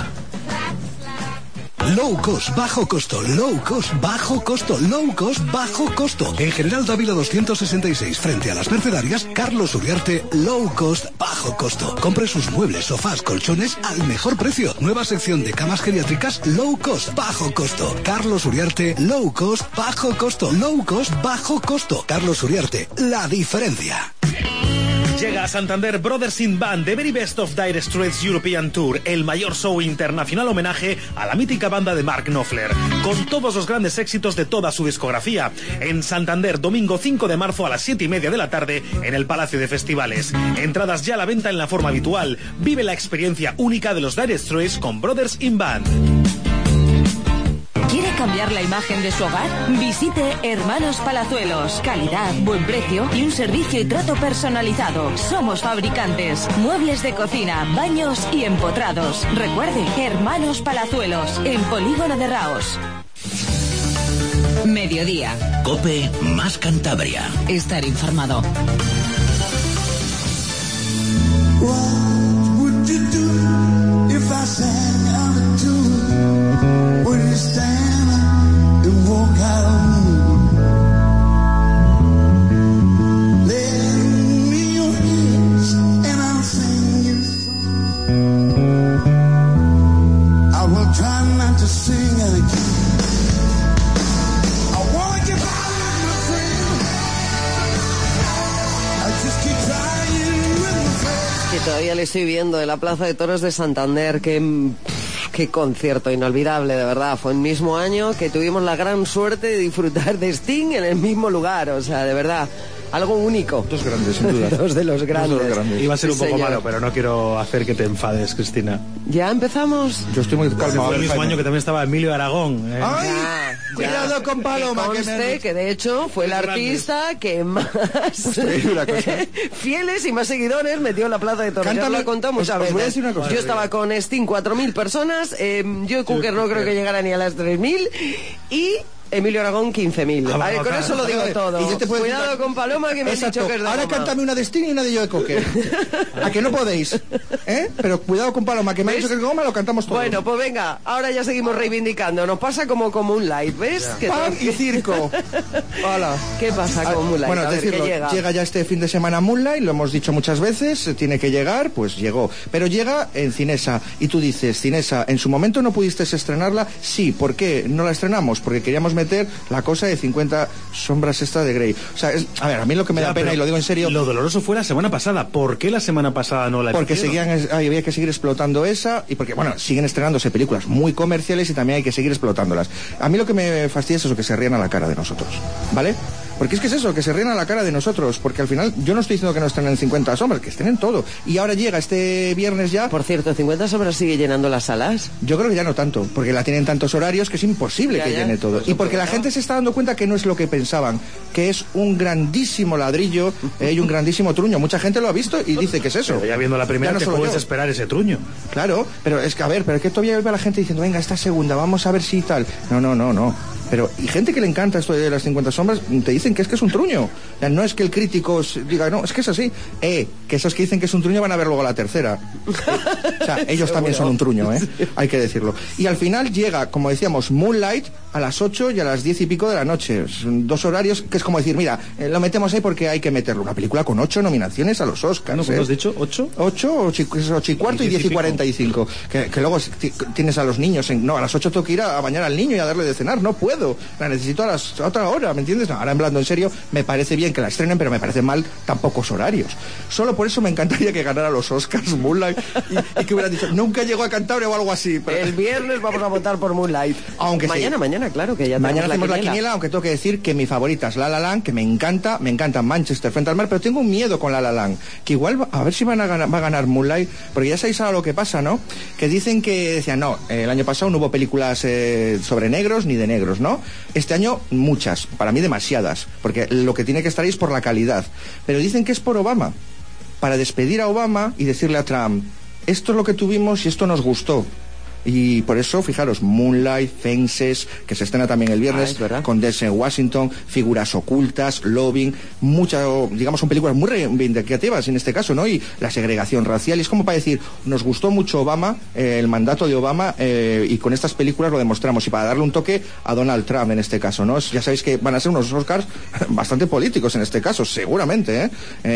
Low cost, bajo costo, low cost, bajo costo, low cost, bajo costo. En General Dávila 266, frente a las Mercedarias, Carlos Uriarte, low cost, bajo costo. Compre sus muebles, sofás, colchones al mejor precio. Nueva sección de camas geriátricas, low cost, bajo costo. Carlos Uriarte, low cost, bajo costo, low cost, bajo costo. Carlos Uriarte, la diferencia.
Llega a Santander Brothers in Band, The Very Best of Dire Straits European Tour, el mayor show internacional homenaje a la mítica banda de Mark Knopfler, con todos los grandes éxitos de toda su discografía. En Santander, domingo 5 de marzo a las 7:30 de la tarde, en el Palacio de Festivales. Entradas ya a la venta en la forma habitual. Vive la experiencia única de los Dire Straits con Brothers in Band.
¿Quiere cambiar la imagen de su hogar? Visite Hermanos Palazuelos. Calidad, buen precio y un servicio y trato personalizado. Somos fabricantes, muebles de cocina, baños y empotrados. Recuerde, Hermanos Palazuelos, en Polígono de Raos.
Mediodía.
COPE más Cantabria.
Estar informado.
What would you do if I sang out a tune? Would you stand and walk out? Lend me your ears and I'll sing you song. I will try not to sing it again. I wanna get out with my friend. I just keep trying with my friend.
Que todavía le estoy viendo en la Plaza de Toros de Santander, qué concierto inolvidable, de verdad. Fue el mismo año que tuvimos la gran suerte de disfrutar de Sting en el mismo lugar, o sea, de verdad, algo único.
Dos grandes, sin duda.
Dos de los grandes.
Iba a ser
Sí,
un poco
señor.
malo, pero no quiero hacer que te enfades, Cristina.
¿Ya empezamos?
Yo estoy muy calmado.
Fue el mismo
Jaime.
año que también estaba Emilio Aragón.
¡Ay! Cuidado con Paloma,
que
que me
conste
han-
que de hecho fue el artista que más fieles y más seguidores metió en la Plaza de Toros. Ya
Cántame-
lo he contado muchas
os voy a
veces.
decir una cosa.
Yo estaba con Sting 4.000 personas, Joe Cooker no creo que llegara ni a las 3.000 y Emilio Aragón 15.000.
Ah,
A ver,
vamos,
con eso lo digo
vale.
todo.
Y yo te puedo decir
Cuidado
una-
con Paloma, que me han
Exacto.
dicho que es de
Ahora
goma.
cántame una de Sting y una de Joe Cocker. A que no podéis. Pero cuidado con Paloma, que me ha dicho que es goma, lo cantamos todos.
Bueno, pues venga, ahora ya seguimos reivindicando. Nos pasa como Moonlight, ¿ves? Que
Pan y circo. Hola.
¿Qué pasa con Moonlight?
Bueno,
A ver,
decirlo,
¿qué llega?
llega ya este fin de semana Moonlight, lo hemos dicho muchas veces, tiene que llegar, pues llegó. Pero llega en Cinesa, y tú dices, Cinesa, ¿en su momento no pudiste estrenarla? Sí, ¿por qué no la estrenamos? Porque queríamos meter la cosa de 50 sombras esta de Grey. O sea, a ver, a mí lo que me da pena, y lo digo en serio...
Lo doloroso fue la semana pasada. ¿Por qué la semana pasada no la
Porque
hicieron?
había que seguir explotando esa, y porque, bueno, siguen estrenándose películas muy comerciales y también hay que seguir explotándolas. A mí lo que me fastidia es eso, que se rían a la cara de nosotros, ¿vale? Porque es que es eso, que se ríen a la cara de nosotros, porque al final yo no estoy diciendo que no estén en 50 sombras, que estén en todo. Y ahora llega este viernes ya...
Por cierto, ¿50 sombras sigue llenando las salas?
Yo creo que ya no tanto, porque la tienen tantos horarios que es imposible que llene todo. Y porque la gente se está dando cuenta que no es lo que pensaban, que es un grandísimo ladrillo y un grandísimo truño. Mucha gente lo ha visto y dice que es eso.
Pero ya viendo la primera,
no
te puedes esperar ese truño.
Claro, pero es que, a ver, pero es que todavía ve a la gente diciendo, venga, esta segunda, vamos a ver si tal. No. Pero, y gente que le encanta esto de las 50 sombras, te dicen que es un truño. O sea, no es que el crítico diga, no, es que es así. Que esos que dicen que es un truño van a ver luego la tercera. O sea, ellos también son un truño, hay que decirlo. Y al final llega, como decíamos, Moonlight a las 8 y a las 10 y pico de la noche. Son 2 horarios que es como decir, mira, lo metemos ahí porque hay que meterlo. Una película con 8 nominaciones a los Oscars.
¿Cuánto has dicho? ¿8?
8 y cuarto y 10 y 45. Que luego tienes a los niños. No, a las 8 tengo que ir a bañar al niño y a darle de cenar. No puedo. La necesito a otra hora, ¿me entiendes? No, ahora hablando en serio, me parece bien que la estrenen, pero me parece mal tan pocos horarios. Solo por eso me encantaría que ganara los Oscars Moonlight y que hubieran dicho, nunca llegó a Cantabria o algo así. Pero...
El viernes vamos a votar por Moonlight.
Aunque
mañana, claro, que ya
mañana hacemos la quiniela, aunque tengo que decir que mi favorita es La La Land, que me encanta Manchester frente al mar, pero tengo un miedo con La La Land, que igual a ver si va a ganar Moonlight, porque ya sabéis ahora lo que pasa, ¿no? Que dicen que decían, no, el año pasado no hubo películas sobre negros ni de negros, ¿no? Este año muchas, para mí demasiadas, porque lo que tiene que estar ahí es por la calidad. Pero dicen que es por Obama, para despedir a Obama y decirle a Trump, esto es lo que tuvimos y esto nos gustó. Y por eso, fijaros, Moonlight, Fences, que se estrena también el viernes, con Denzel Washington, Figuras ocultas, Loving, digamos, son películas muy reivindicativas en este caso, ¿no? Y la segregación racial, y es como para decir, nos gustó mucho Obama, el mandato de Obama, y con estas películas lo demostramos, y para darle un toque a Donald Trump en este caso, ¿no? Ya sabéis que van a ser unos Oscars bastante políticos en este caso, seguramente,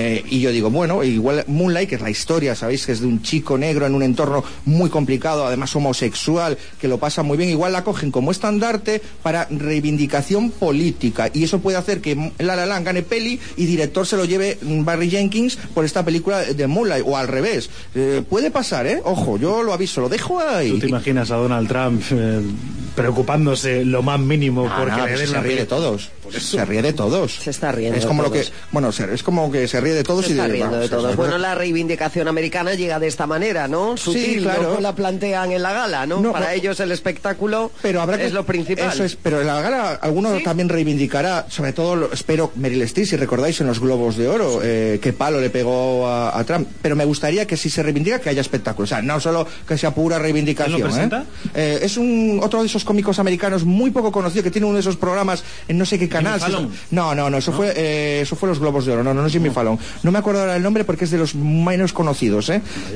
y yo digo, bueno, igual Moonlight, que es la historia, sabéis que es de un chico negro en un entorno muy complicado, además homosexual, que lo pasa muy bien, igual la cogen como estandarte para reivindicación política, y eso puede hacer que La La Land gane peli y director se lo lleve Barry Jenkins por esta película de Moonlight, o al revés. Puede pasar, ojo, yo lo aviso, lo dejo ahí.
¿Tú te imaginas a Donald Trump preocupándose lo más mínimo porque le den
se ríe de todos? Se ríe de todos.
Se está riendo
es como
de
lo que, bueno, es como que se ríe de todos.
Se está riendo de todos. Bueno, la reivindicación americana llega de esta manera, ¿no? Sutil,
sí, claro.
No la plantean en la gala, ¿no? Para ellos el espectáculo es lo principal.
Eso es, pero en la gala alguno también reivindicará, sobre todo, espero, Meryl Streep, si recordáis, en los Globos de Oro, qué palo le pegó a Trump. Pero me gustaría que si se reivindica, que haya espectáculo. O sea, no solo que sea pura reivindicación.
¿Quién lo presenta?
Es otro de esos cómicos americanos muy poco conocido, que tiene uno de esos programas en no sé qué canal. No, eso fue los Globos de Oro, no es Jimmy Fallon. No me acuerdo ahora el nombre porque es de los menos conocidos,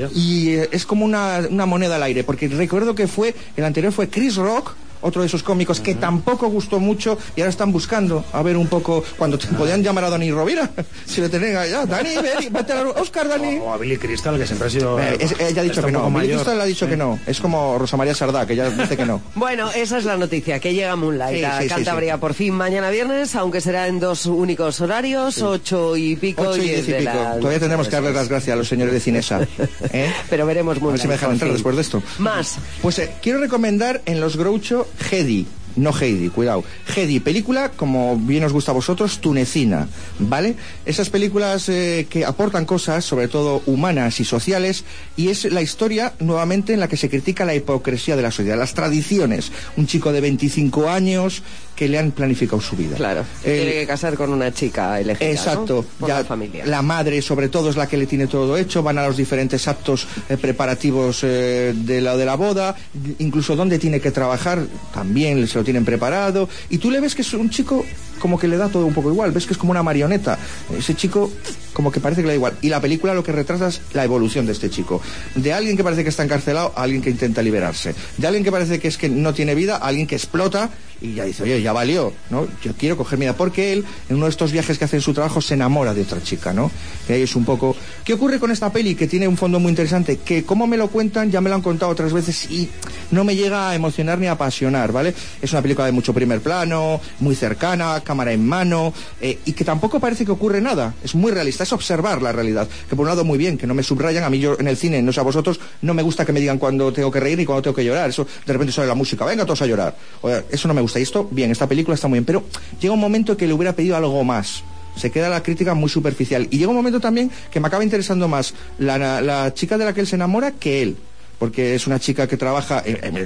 Y es como una moneda al aire, porque recuerdo que el anterior fue Chris Rock, otro de esos cómicos que tampoco gustó mucho, y ahora están buscando a ver un poco, cuando podían llamar a Dani Rovira, si le tenían allá, Dani, vete a Oscar, Dani.
O a Billy Crystal, que siempre ha sido...
ella ha dicho que no, Billy Crystal ha dicho que no, es como Rosa María Sardá, que ella dice que no.
Bueno, esa es la noticia, que llega Moonlight a Cantabria por fin mañana viernes, aunque será en 2 únicos horarios, 8 y pico
8 y 10 y pico. Todavía tendremos que darles las gracias a los señores de Cinesa.
Pero veremos Moonlight.
A ver si me dejan entrar después de esto.
Más.
Pues quiero recomendar en los Groucho Heidi. No Heidi, cuidado. Heidi, película, como bien os gusta a vosotros, tunecina, ¿vale? Esas películas que aportan cosas, sobre todo humanas y sociales, y es la historia, nuevamente, en la que se critica la hipocresía de la sociedad, las tradiciones. Un chico de 25 años que le han planificado su vida.
Claro, tiene que casar con una chica elegida,
exacto,
¿no? Por la familia.
La madre, sobre todo, es la que le tiene todo hecho, van a los diferentes actos preparativos de la boda, incluso dónde tiene que trabajar, también se lo tienen preparado, y tú le ves que es un chico como que le da todo un poco igual, ves que es como una marioneta. Ese chico como que parece que le da igual. Y la película lo que retrata es la evolución de este chico. De alguien que parece que está encarcelado a alguien que intenta liberarse. De alguien que parece que es que no tiene vida a alguien que explota y ya dice, oye, ya valió, ¿no? Yo quiero coger mi vida. Porque él, en uno de estos viajes que hace en su trabajo, se enamora de otra chica, ¿no? Y ahí es un poco... ¿Qué ocurre con esta peli? Que tiene un fondo muy interesante, que como me lo cuentan, ya me lo han contado otras veces y no me llega a emocionar ni a apasionar, ¿vale? Es una película de mucho primer plano, muy cercana, cámara en mano, y que tampoco parece que ocurre nada. Es muy realista, es observar la realidad. Que por un lado muy bien, que no me subrayan. A mí yo en el cine, no sé a vosotros, no me gusta que me digan cuando tengo que reír y cuando tengo que llorar. Eso de repente sale la música, venga todos a llorar. Eso no me gusta. Y esto, bien, esta película está muy bien, pero llega un momento que le hubiera pedido algo más. Se queda la crítica muy superficial. Y llega un momento también que me acaba interesando más la chica de la que él se enamora que él. Porque es una chica que trabaja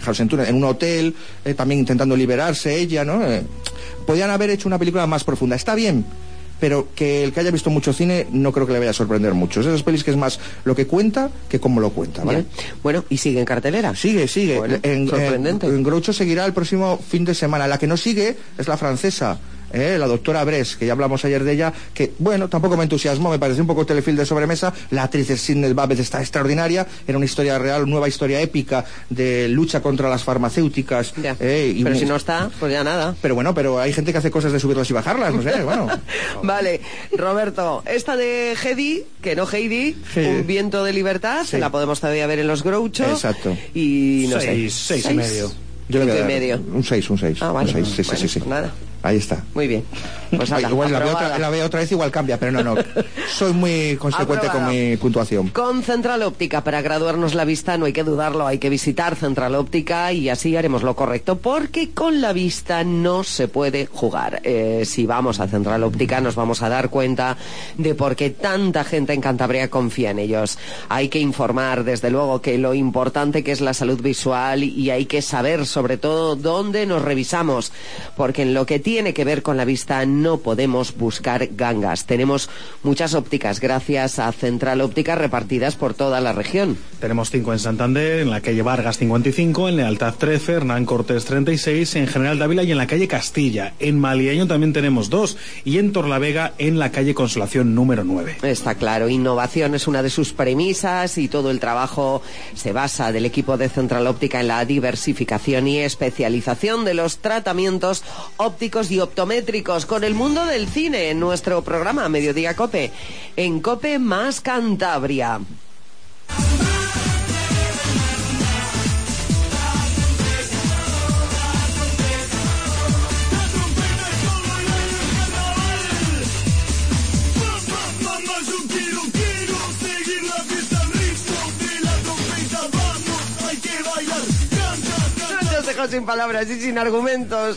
en un hotel, también intentando liberarse ella, ¿no? Podían haber hecho una película más profunda. Está bien, pero que el que haya visto mucho cine no creo que le vaya a sorprender mucho. Es de esas pelis que es más lo que cuenta que cómo lo cuenta, ¿vale?
Bien. Bueno, ¿y sigue en cartelera?
Sigue.
Bueno, sorprendente.
En Groucho seguirá el próximo fin de semana. La que no sigue es la francesa. La doctora Bress, que ya hablamos ayer de ella, que, bueno, tampoco me entusiasmó, me pareció un poco telefilm de sobremesa. La actriz Sidney Babbitt está extraordinaria, era una historia real, nueva historia épica de lucha contra las farmacéuticas.
Pero si no está, pues ya nada.
Pero bueno, pero hay gente que hace cosas de subirlas y bajarlas, no sé, bueno.
Vale, Roberto, esta de Heidi, que no Heidi, Un viento de libertad,
Sí.
la podemos todavía ver en los Groucho.
Exacto.
Y no sé.
Seis y medio.
Yo le voy a dar
5,5.
un 6.
Ah, vale.
Un 6,
Bueno,
sí.
pues nada.
Ahí está.
Muy bien. Pues ala,
igual
aprobada.
la veo otra vez, igual cambia, pero no. Soy muy consecuente
Aprobada.
con mi puntuación.
Con Central Óptica, para graduarnos la vista no hay que dudarlo, hay que visitar Central Óptica y así haremos lo correcto, porque con la vista no se puede jugar. Si vamos a Central Óptica nos vamos a dar cuenta de por qué tanta gente en Cantabria confía en ellos. Hay que informar, desde luego, que lo importante que es la salud visual y hay que saber, sobre todo, dónde nos revisamos, porque en lo que tiene que ver con la vista no podemos buscar gangas. Tenemos muchas ópticas gracias a Central Óptica repartidas por toda la región.
Tenemos 5 en Santander, en la calle Vargas 55, en Lealtad 13, Hernán Cortés 36, en General Dávila y en la calle Castilla. En Maliaño también tenemos 2 y en Torlavega en la calle Consolación número 9.
Está claro, innovación es una de sus premisas y todo el trabajo se basa del equipo de Central Óptica en la diversificación y especialización de los tratamientos ópticos y optométricos, con el mundo del cine en nuestro programa Mediodía Cope, en Cope más Cantabria. Nos dejó sin palabras y sin argumentos.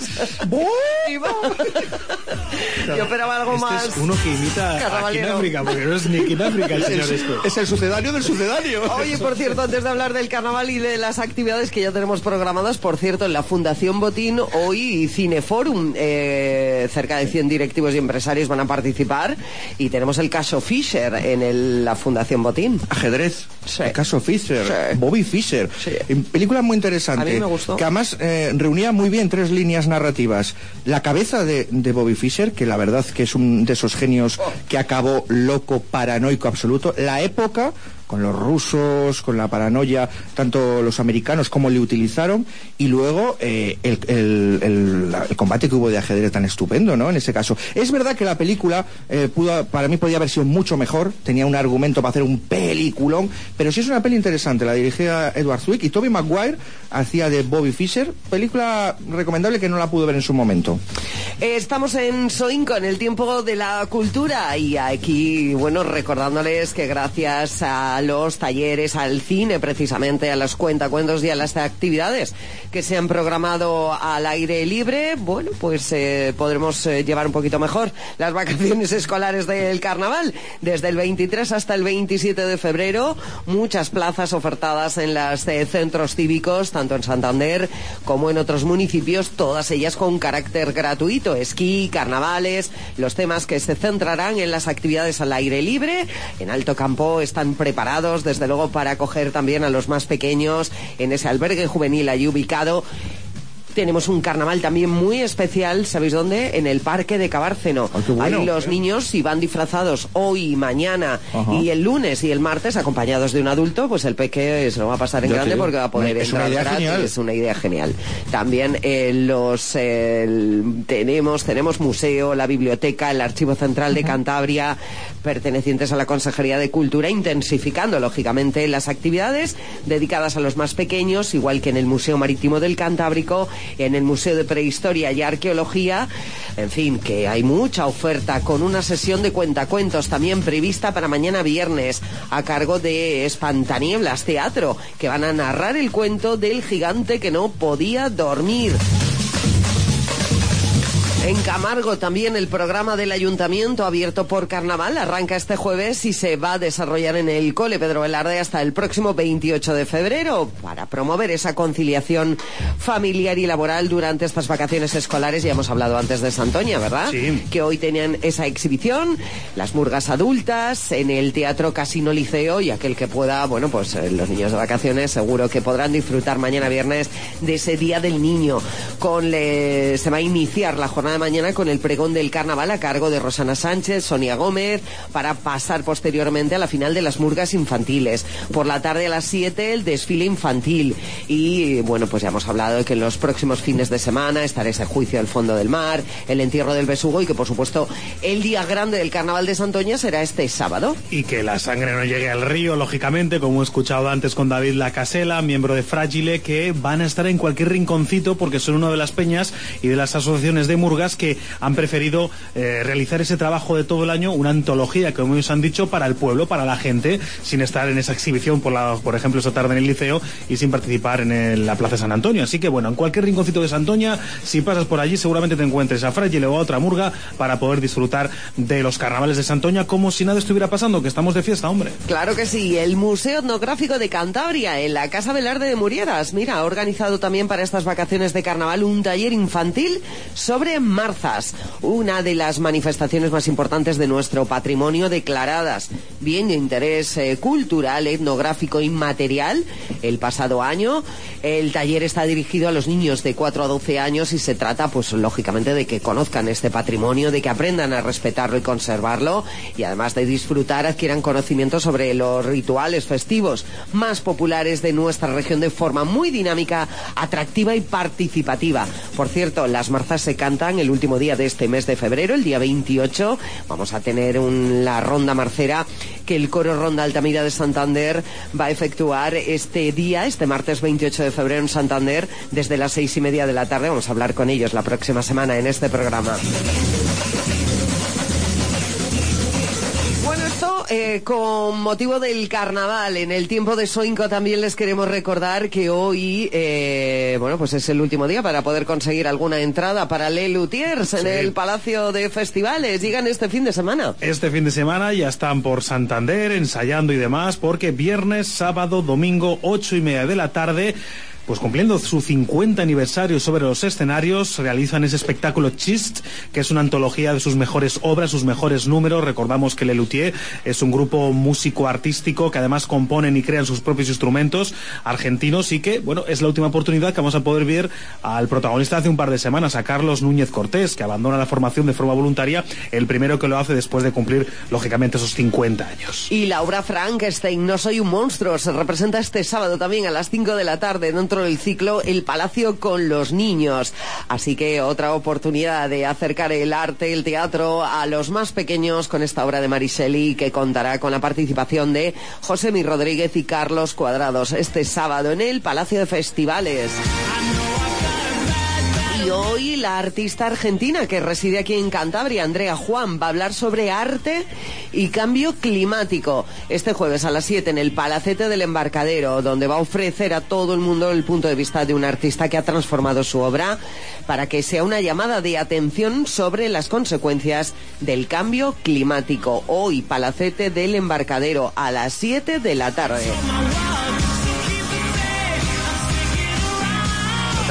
Yo esperaba algo más.
Es uno que imita a
carnavalero.
Kináfrica, porque no es ni Kináfrica el señor este.
Es el sucedáneo del sucedáneo.
Oye, por cierto, antes de hablar del carnaval y de las actividades que ya tenemos programadas, por cierto, en la Fundación Botín, hoy Cineforum, cerca de 100 directivos y empresarios van a participar y tenemos el caso Fisher en la Fundación Botín.
Ajedrez.
Sí.
El caso Fisher.
Sí.
Bobby Fischer.
Sí.
Película muy interesante.
A mí me gustó.
Que además reunía muy bien 3 líneas narrativas. La cabeza de Bobby Fischer, que la verdad que es un de esos genios que acabó loco, paranoico absoluto. La época, con los rusos, con la paranoia, tanto los americanos como le utilizaron, y luego el combate que hubo de ajedrez tan estupendo, ¿no? En ese caso. Es verdad que la película para mí podía haber sido mucho mejor, tenía un argumento para hacer un peliculón, pero sí es una peli interesante, la dirigía Edward Zwick y Tobey Maguire hacía de Bobby Fischer, película recomendable que no la pude ver en su momento.
Estamos en Soinco, en el tiempo de la cultura, y aquí, bueno, recordándoles que gracias a los talleres, al cine precisamente, a los cuentacuentos y a las actividades que se han programado al aire libre, bueno, pues podremos llevar un poquito mejor las vacaciones escolares del carnaval. Desde el 23 hasta el 27 de febrero, muchas plazas ofertadas en los centros cívicos, tanto en Santander como en otros municipios, todas ellas con carácter gratuito. Esquí, carnavales, los temas que se centrarán en las actividades al aire libre. En Alto Campo están preparados, desde luego, para acoger también a los más pequeños en ese albergue juvenil allí ubicado. tenemos un carnaval también muy especial, ¿sabéis dónde? En el Parque de Cabárceno.
Bueno,
ahí los niños, si van disfrazados hoy, mañana y el lunes y el martes, acompañados de un adulto, pues el peque se lo va a pasar en
Ya
grande
te digo.
porque va a poder
Es una
entrar
idea
gratis.
genial.
Es una idea genial. También tenemos museo, la biblioteca, el Archivo Central de Cantabria, pertenecientes a la Consejería de Cultura, intensificando, lógicamente, las actividades dedicadas a los más pequeños, igual que en el Museo Marítimo del Cantábrico, en el Museo de Prehistoria y Arqueología. En fin, que hay mucha oferta, con una sesión de cuentacuentos también prevista para mañana viernes, a cargo de Espantanieblas Teatro, que van a narrar el cuento del gigante que no podía dormir. En Camargo también el programa del Ayuntamiento abierto por Carnaval arranca este jueves y se va a desarrollar en el Cole Pedro Velarde hasta el próximo 28 de febrero para promover esa conciliación familiar y laboral durante estas vacaciones escolares. Ya hemos hablado antes de Santoña, ¿verdad?
Sí.
Que hoy tenían esa exhibición, las murgas adultas, en el Teatro Casino Liceo, y aquel que pueda, bueno, pues los niños de vacaciones seguro que podrán disfrutar mañana viernes de ese Día del Niño. Se va a iniciar la jornada de mañana con el pregón del carnaval a cargo de Rosana Sánchez, Sonia Gómez, para pasar posteriormente a la final de las murgas infantiles. Por la tarde a las 7 el desfile infantil. Y bueno, pues ya hemos hablado de que en los próximos fines de semana estará ese juicio al fondo del mar, el entierro del besugo, y que por supuesto el día grande del carnaval de Santoña será este sábado.
Y que la sangre no llegue al río, lógicamente, como he escuchado antes con David Lacasela, miembro de Frágile, que van a estar en cualquier rinconcito porque son una de las peñas y de las asociaciones de murgas que han preferido realizar ese trabajo de todo el año, una antología, como ellos han dicho, para el pueblo, para la gente, sin estar en esa exhibición, por ejemplo, esta tarde en el Liceo, y sin participar en la Plaza San Antonio. Así que bueno, en cualquier rinconcito de Santoña, si pasas por allí, seguramente te encuentres a Frágile o a otra murga para poder disfrutar de los carnavales de Santoña como si nada estuviera pasando, que estamos de fiesta, hombre.
Claro que sí. El Museo Etnográfico de Cantabria, en la Casa Velarde de Murieras, mira, ha organizado también para estas vacaciones de carnaval un taller infantil sobre marzas, una de las manifestaciones más importantes de nuestro patrimonio, declaradas bien de interés cultural, etnográfico y material el pasado año. El taller está dirigido a los niños de 4 a 12 años y se trata, pues lógicamente, de que conozcan este patrimonio, de que aprendan a respetarlo y conservarlo, y además de disfrutar, adquieran conocimiento sobre los rituales festivos más populares de nuestra región de forma muy dinámica, atractiva y participativa. Por cierto, las marzas se cantan el último día de este mes de febrero, el día 28. Vamos a tener la ronda marcera que el coro Ronda Altamira de Santander va a efectuar este día, este martes 28 de febrero en Santander, desde las 6:30 de la tarde. Vamos a hablar con ellos la próxima semana en este programa. Bueno, esto con motivo del carnaval. En el tiempo de Soinco también les queremos recordar que hoy, bueno, pues es el último día para poder conseguir alguna entrada para Les Luthiers en el Palacio de Festivales. Llegan este fin de semana.
Este fin de semana ya están por Santander ensayando y demás, porque viernes, sábado, domingo, 8:30 de la tarde, pues cumpliendo su 50 aniversario sobre los escenarios, realizan ese espectáculo Chist, que es una antología de sus mejores obras, sus mejores números. Recordamos que Les Luthiers es un grupo músico artístico que además componen y crean sus propios instrumentos, argentinos, y que, bueno, es la última oportunidad que vamos a poder ver al protagonista hace un par de semanas, a Carlos Núñez Cortés, que abandona la formación de forma voluntaria, el primero que lo hace después de cumplir, lógicamente, esos 50 años.
Y la obra Frankenstein, No soy un monstruo, se representa este sábado también a las 5 de la tarde dentro del ciclo El Palacio con los Niños. Así que otra oportunidad de acercar el arte, el teatro a los más pequeños con esta obra de Mary Shelley, que contará con la participación de José Mi Rodríguez y Carlos Cuadrados este sábado en el Palacio de Festivales. Y hoy la artista argentina que reside aquí en Cantabria, Andrea Juan, va a hablar sobre arte y cambio climático. Este jueves a las 7 en el Palacete del Embarcadero, donde va a ofrecer a todo el mundo el punto de vista de un artista que ha transformado su obra para que sea una llamada de atención sobre las consecuencias del cambio climático. Hoy, Palacete del Embarcadero, a las 7 de la tarde.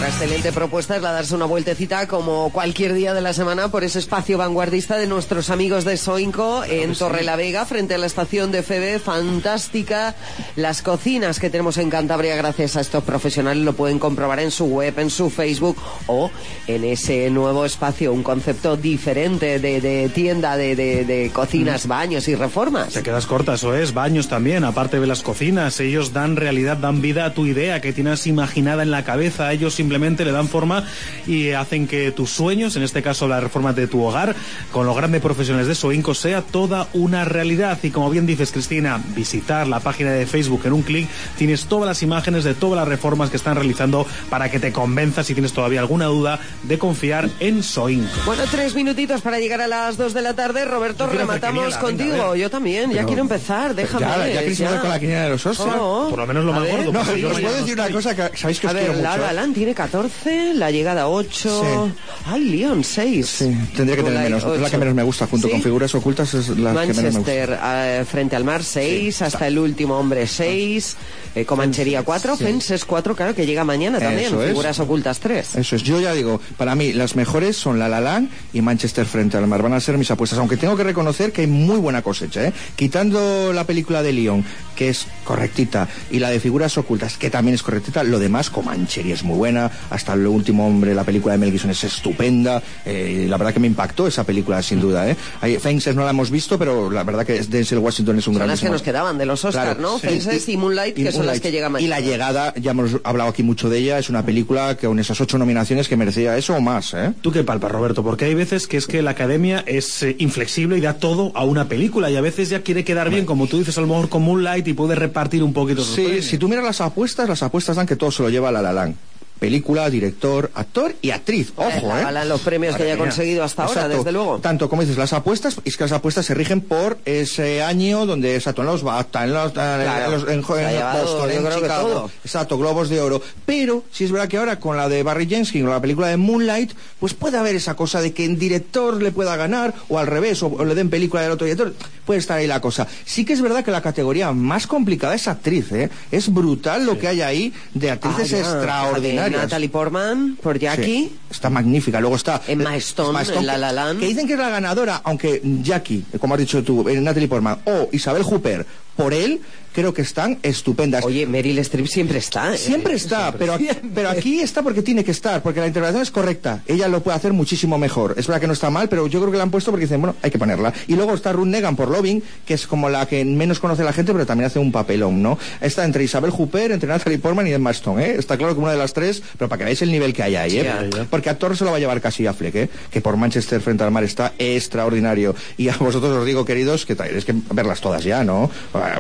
Otra excelente propuesta es la de darse una vueltecita como cualquier día de la semana por ese espacio vanguardista de nuestros amigos de Soinco en Torrelavega, frente a la estación de FB. Fantástica las cocinas que tenemos en Cantabria gracias a estos profesionales. Lo pueden comprobar en su web, en su Facebook o en ese nuevo espacio, un concepto diferente de tienda de cocinas, baños y reformas.
Te quedas corta, eso es, baños también, aparte de las cocinas. Ellos dan realidad, dan vida a tu idea que tienes imaginada en la cabeza. Ellos simplemente le dan forma y hacen que tus sueños, en este caso la reforma de tu hogar, con los grandes profesionales de Soinco, sea toda una realidad. Y como bien dices, Cristina, visitar la página de Facebook en un clic, tienes todas las imágenes de todas las reformas que están realizando para que te convenzas, si tienes todavía alguna duda, de confiar en Soinco.
Bueno, 3 minutitos para llegar a las 2 de la tarde. Roberto, rematamos contigo. Venga, yo también, ya quiero empezar, déjame.
Ya quieres con la quiniela de los Oscar.
Por lo menos lo más gordo.
No, os puedo decir una cosa que sabéis que os quiero mucho.
La La Land tiene 14, La Llegada 8. Sí. Ay, Leon 6.
Sí, tendría que tener menos. 8. Es la que menos me gusta, junto con Figuras Ocultas, es la que menos me gusta.
Manchester, Frente al Mar 6, hasta El Último Hombre 6, Comanchería 4, Fences 4, claro, que llega mañana también. Figuras Ocultas 3.
Eso es. Yo ya digo, para mí las mejores son La Land y Manchester Frente al Mar. Van a ser mis apuestas, aunque tengo que reconocer que hay muy buena cosecha, ¿eh? Quitando la película de Leon, que es correctita, y la de Figuras Ocultas, que también es correctita, lo demás, Comanchería es muy buena, hasta El Último Hombre, la película de Mel Gibson es estupenda, la verdad que me impactó esa película, sin duda, ¿eh? Fences no la hemos visto, pero la verdad que Denzel Washington es un gran...
Son las que nos quedaban de los Oscar, claro, ¿no? Sí. Fences y Moonlight, que son las que llegan mañana.
Y La Llegada, ya hemos hablado aquí mucho de ella, es una película que con esas 8 nominaciones que merecía eso o más, ¿eh?
¿Tú qué palpas, Roberto? Porque hay veces que es que la Academia es inflexible y da todo a una película, y a veces ya quiere quedar bien, como tú dices, a lo mejor con Moonlight, y puede repartir un poquito sus premios.
Si tú miras las apuestas dan que todo se lo lleva La Land. Película, director, actor y actriz. Ojo,
los premios que haya conseguido hasta ahora, desde luego.
Tanto como dices, las apuestas, es que las apuestas se rigen por ese año donde, exacto, en los BAFTA, en Boston, en Chicago, exacto, Globos de Oro. Pero, si es verdad que ahora con la de Barry Jenkins, o la película de Moonlight, pues puede haber esa cosa de que en director le pueda ganar, o al revés, o le den película del otro director, puede estar ahí la cosa. Sí que es verdad que la categoría más complicada es actriz, ¿eh? Es brutal lo que hay ahí de actrices extraordinarias.
Natalie Portman, por Jackie.
Sí, está magnífica. Luego está
Emma Stone en La La Land.
Que dicen que es la ganadora, aunque Jackie, como has dicho tú, Natalie Portman, o Isabel Huppert, por él, creo que están estupendas.
Oye, Meryl Streep siempre está.
Siempre está, pero aquí está porque tiene que estar, porque la interpretación es correcta. Ella lo puede hacer muchísimo mejor. Es verdad que no está mal, pero yo creo que la han puesto porque dicen, bueno, hay que ponerla. Y luego está Ruth Negga por Loving, que es como la que menos conoce la gente, pero también hace un papelón, ¿no? Está entre Isabel Huppert, entre Natalie Portman y Emma Stone, ¿eh? Está claro que una de las tres, pero para que veáis el nivel que hay ahí, ¿eh? Sí, porque actor se lo va a llevar casi Affleck, ¿eh? Que por Manchester Frente al Mar está extraordinario. Y a vosotros os digo, queridos, que es que verlas todas ya, ¿no?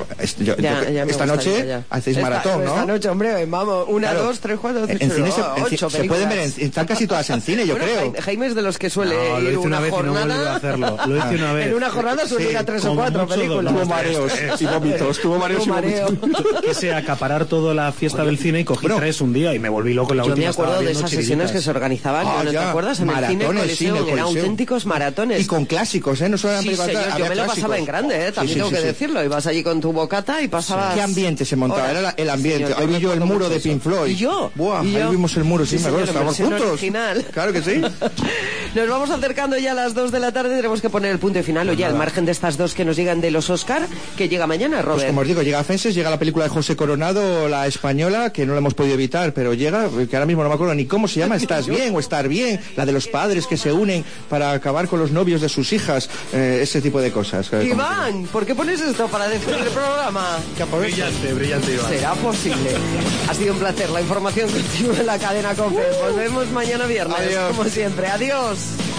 Esta noche hacéis maratón, ¿no?
Esta noche, hombre, vamos, 1, 2, 3, 4, 5, 6, 8
se pueden ver, están casi todas en cine, yo creo.
Jaime es de los que suele ir
una jornada.
Lo hice una vez. En una jornada suele ir a 3 o 4 películas.
Tuvo mareos y vómitos,
Quise acaparar toda la fiesta del cine y cogí 3 un día y me volví loco en la última.
Yo me acuerdo de esas sesiones que se organizaban, ¿no te acuerdas? En el cine Coliseo, eran auténticos maratones.
Y con clásicos, ¿eh? No solo eran
privadas. Yo me lo pasaba en grande, ¿eh? También tengo que decirlo. Ibas allí con tu bocata y pasabas...
¿Qué ambiente se montaba? Era el ambiente. Ahí vi yo el muro de Pink Floyd.
¿Y yo?
Buah, ahí vimos el muro, sí, me acuerdo, estábamos juntos.
Original.
Claro que sí.
Nos vamos acercando ya a las 2 de la tarde, tenemos que poner el punto y final. Oye, al margen de estas dos que nos llegan de los Oscar, que llega mañana, Robert.
Pues como os digo, llega Fences, llega la película de José Coronado, la española, que no la hemos podido evitar, pero llega, que ahora mismo no me acuerdo ni cómo se llama, Estás bien o Estar bien, la de los padres que se unen para acabar con los novios de sus hijas, ese tipo de cosas.
Iván, ¿por qué pones esto para despedir el programa?
Brillante, Iván.
Será posible. Ha sido un placer. La información continúa en la cadena COPE. Nos vemos mañana viernes.
Adiós.
Como siempre. Adiós.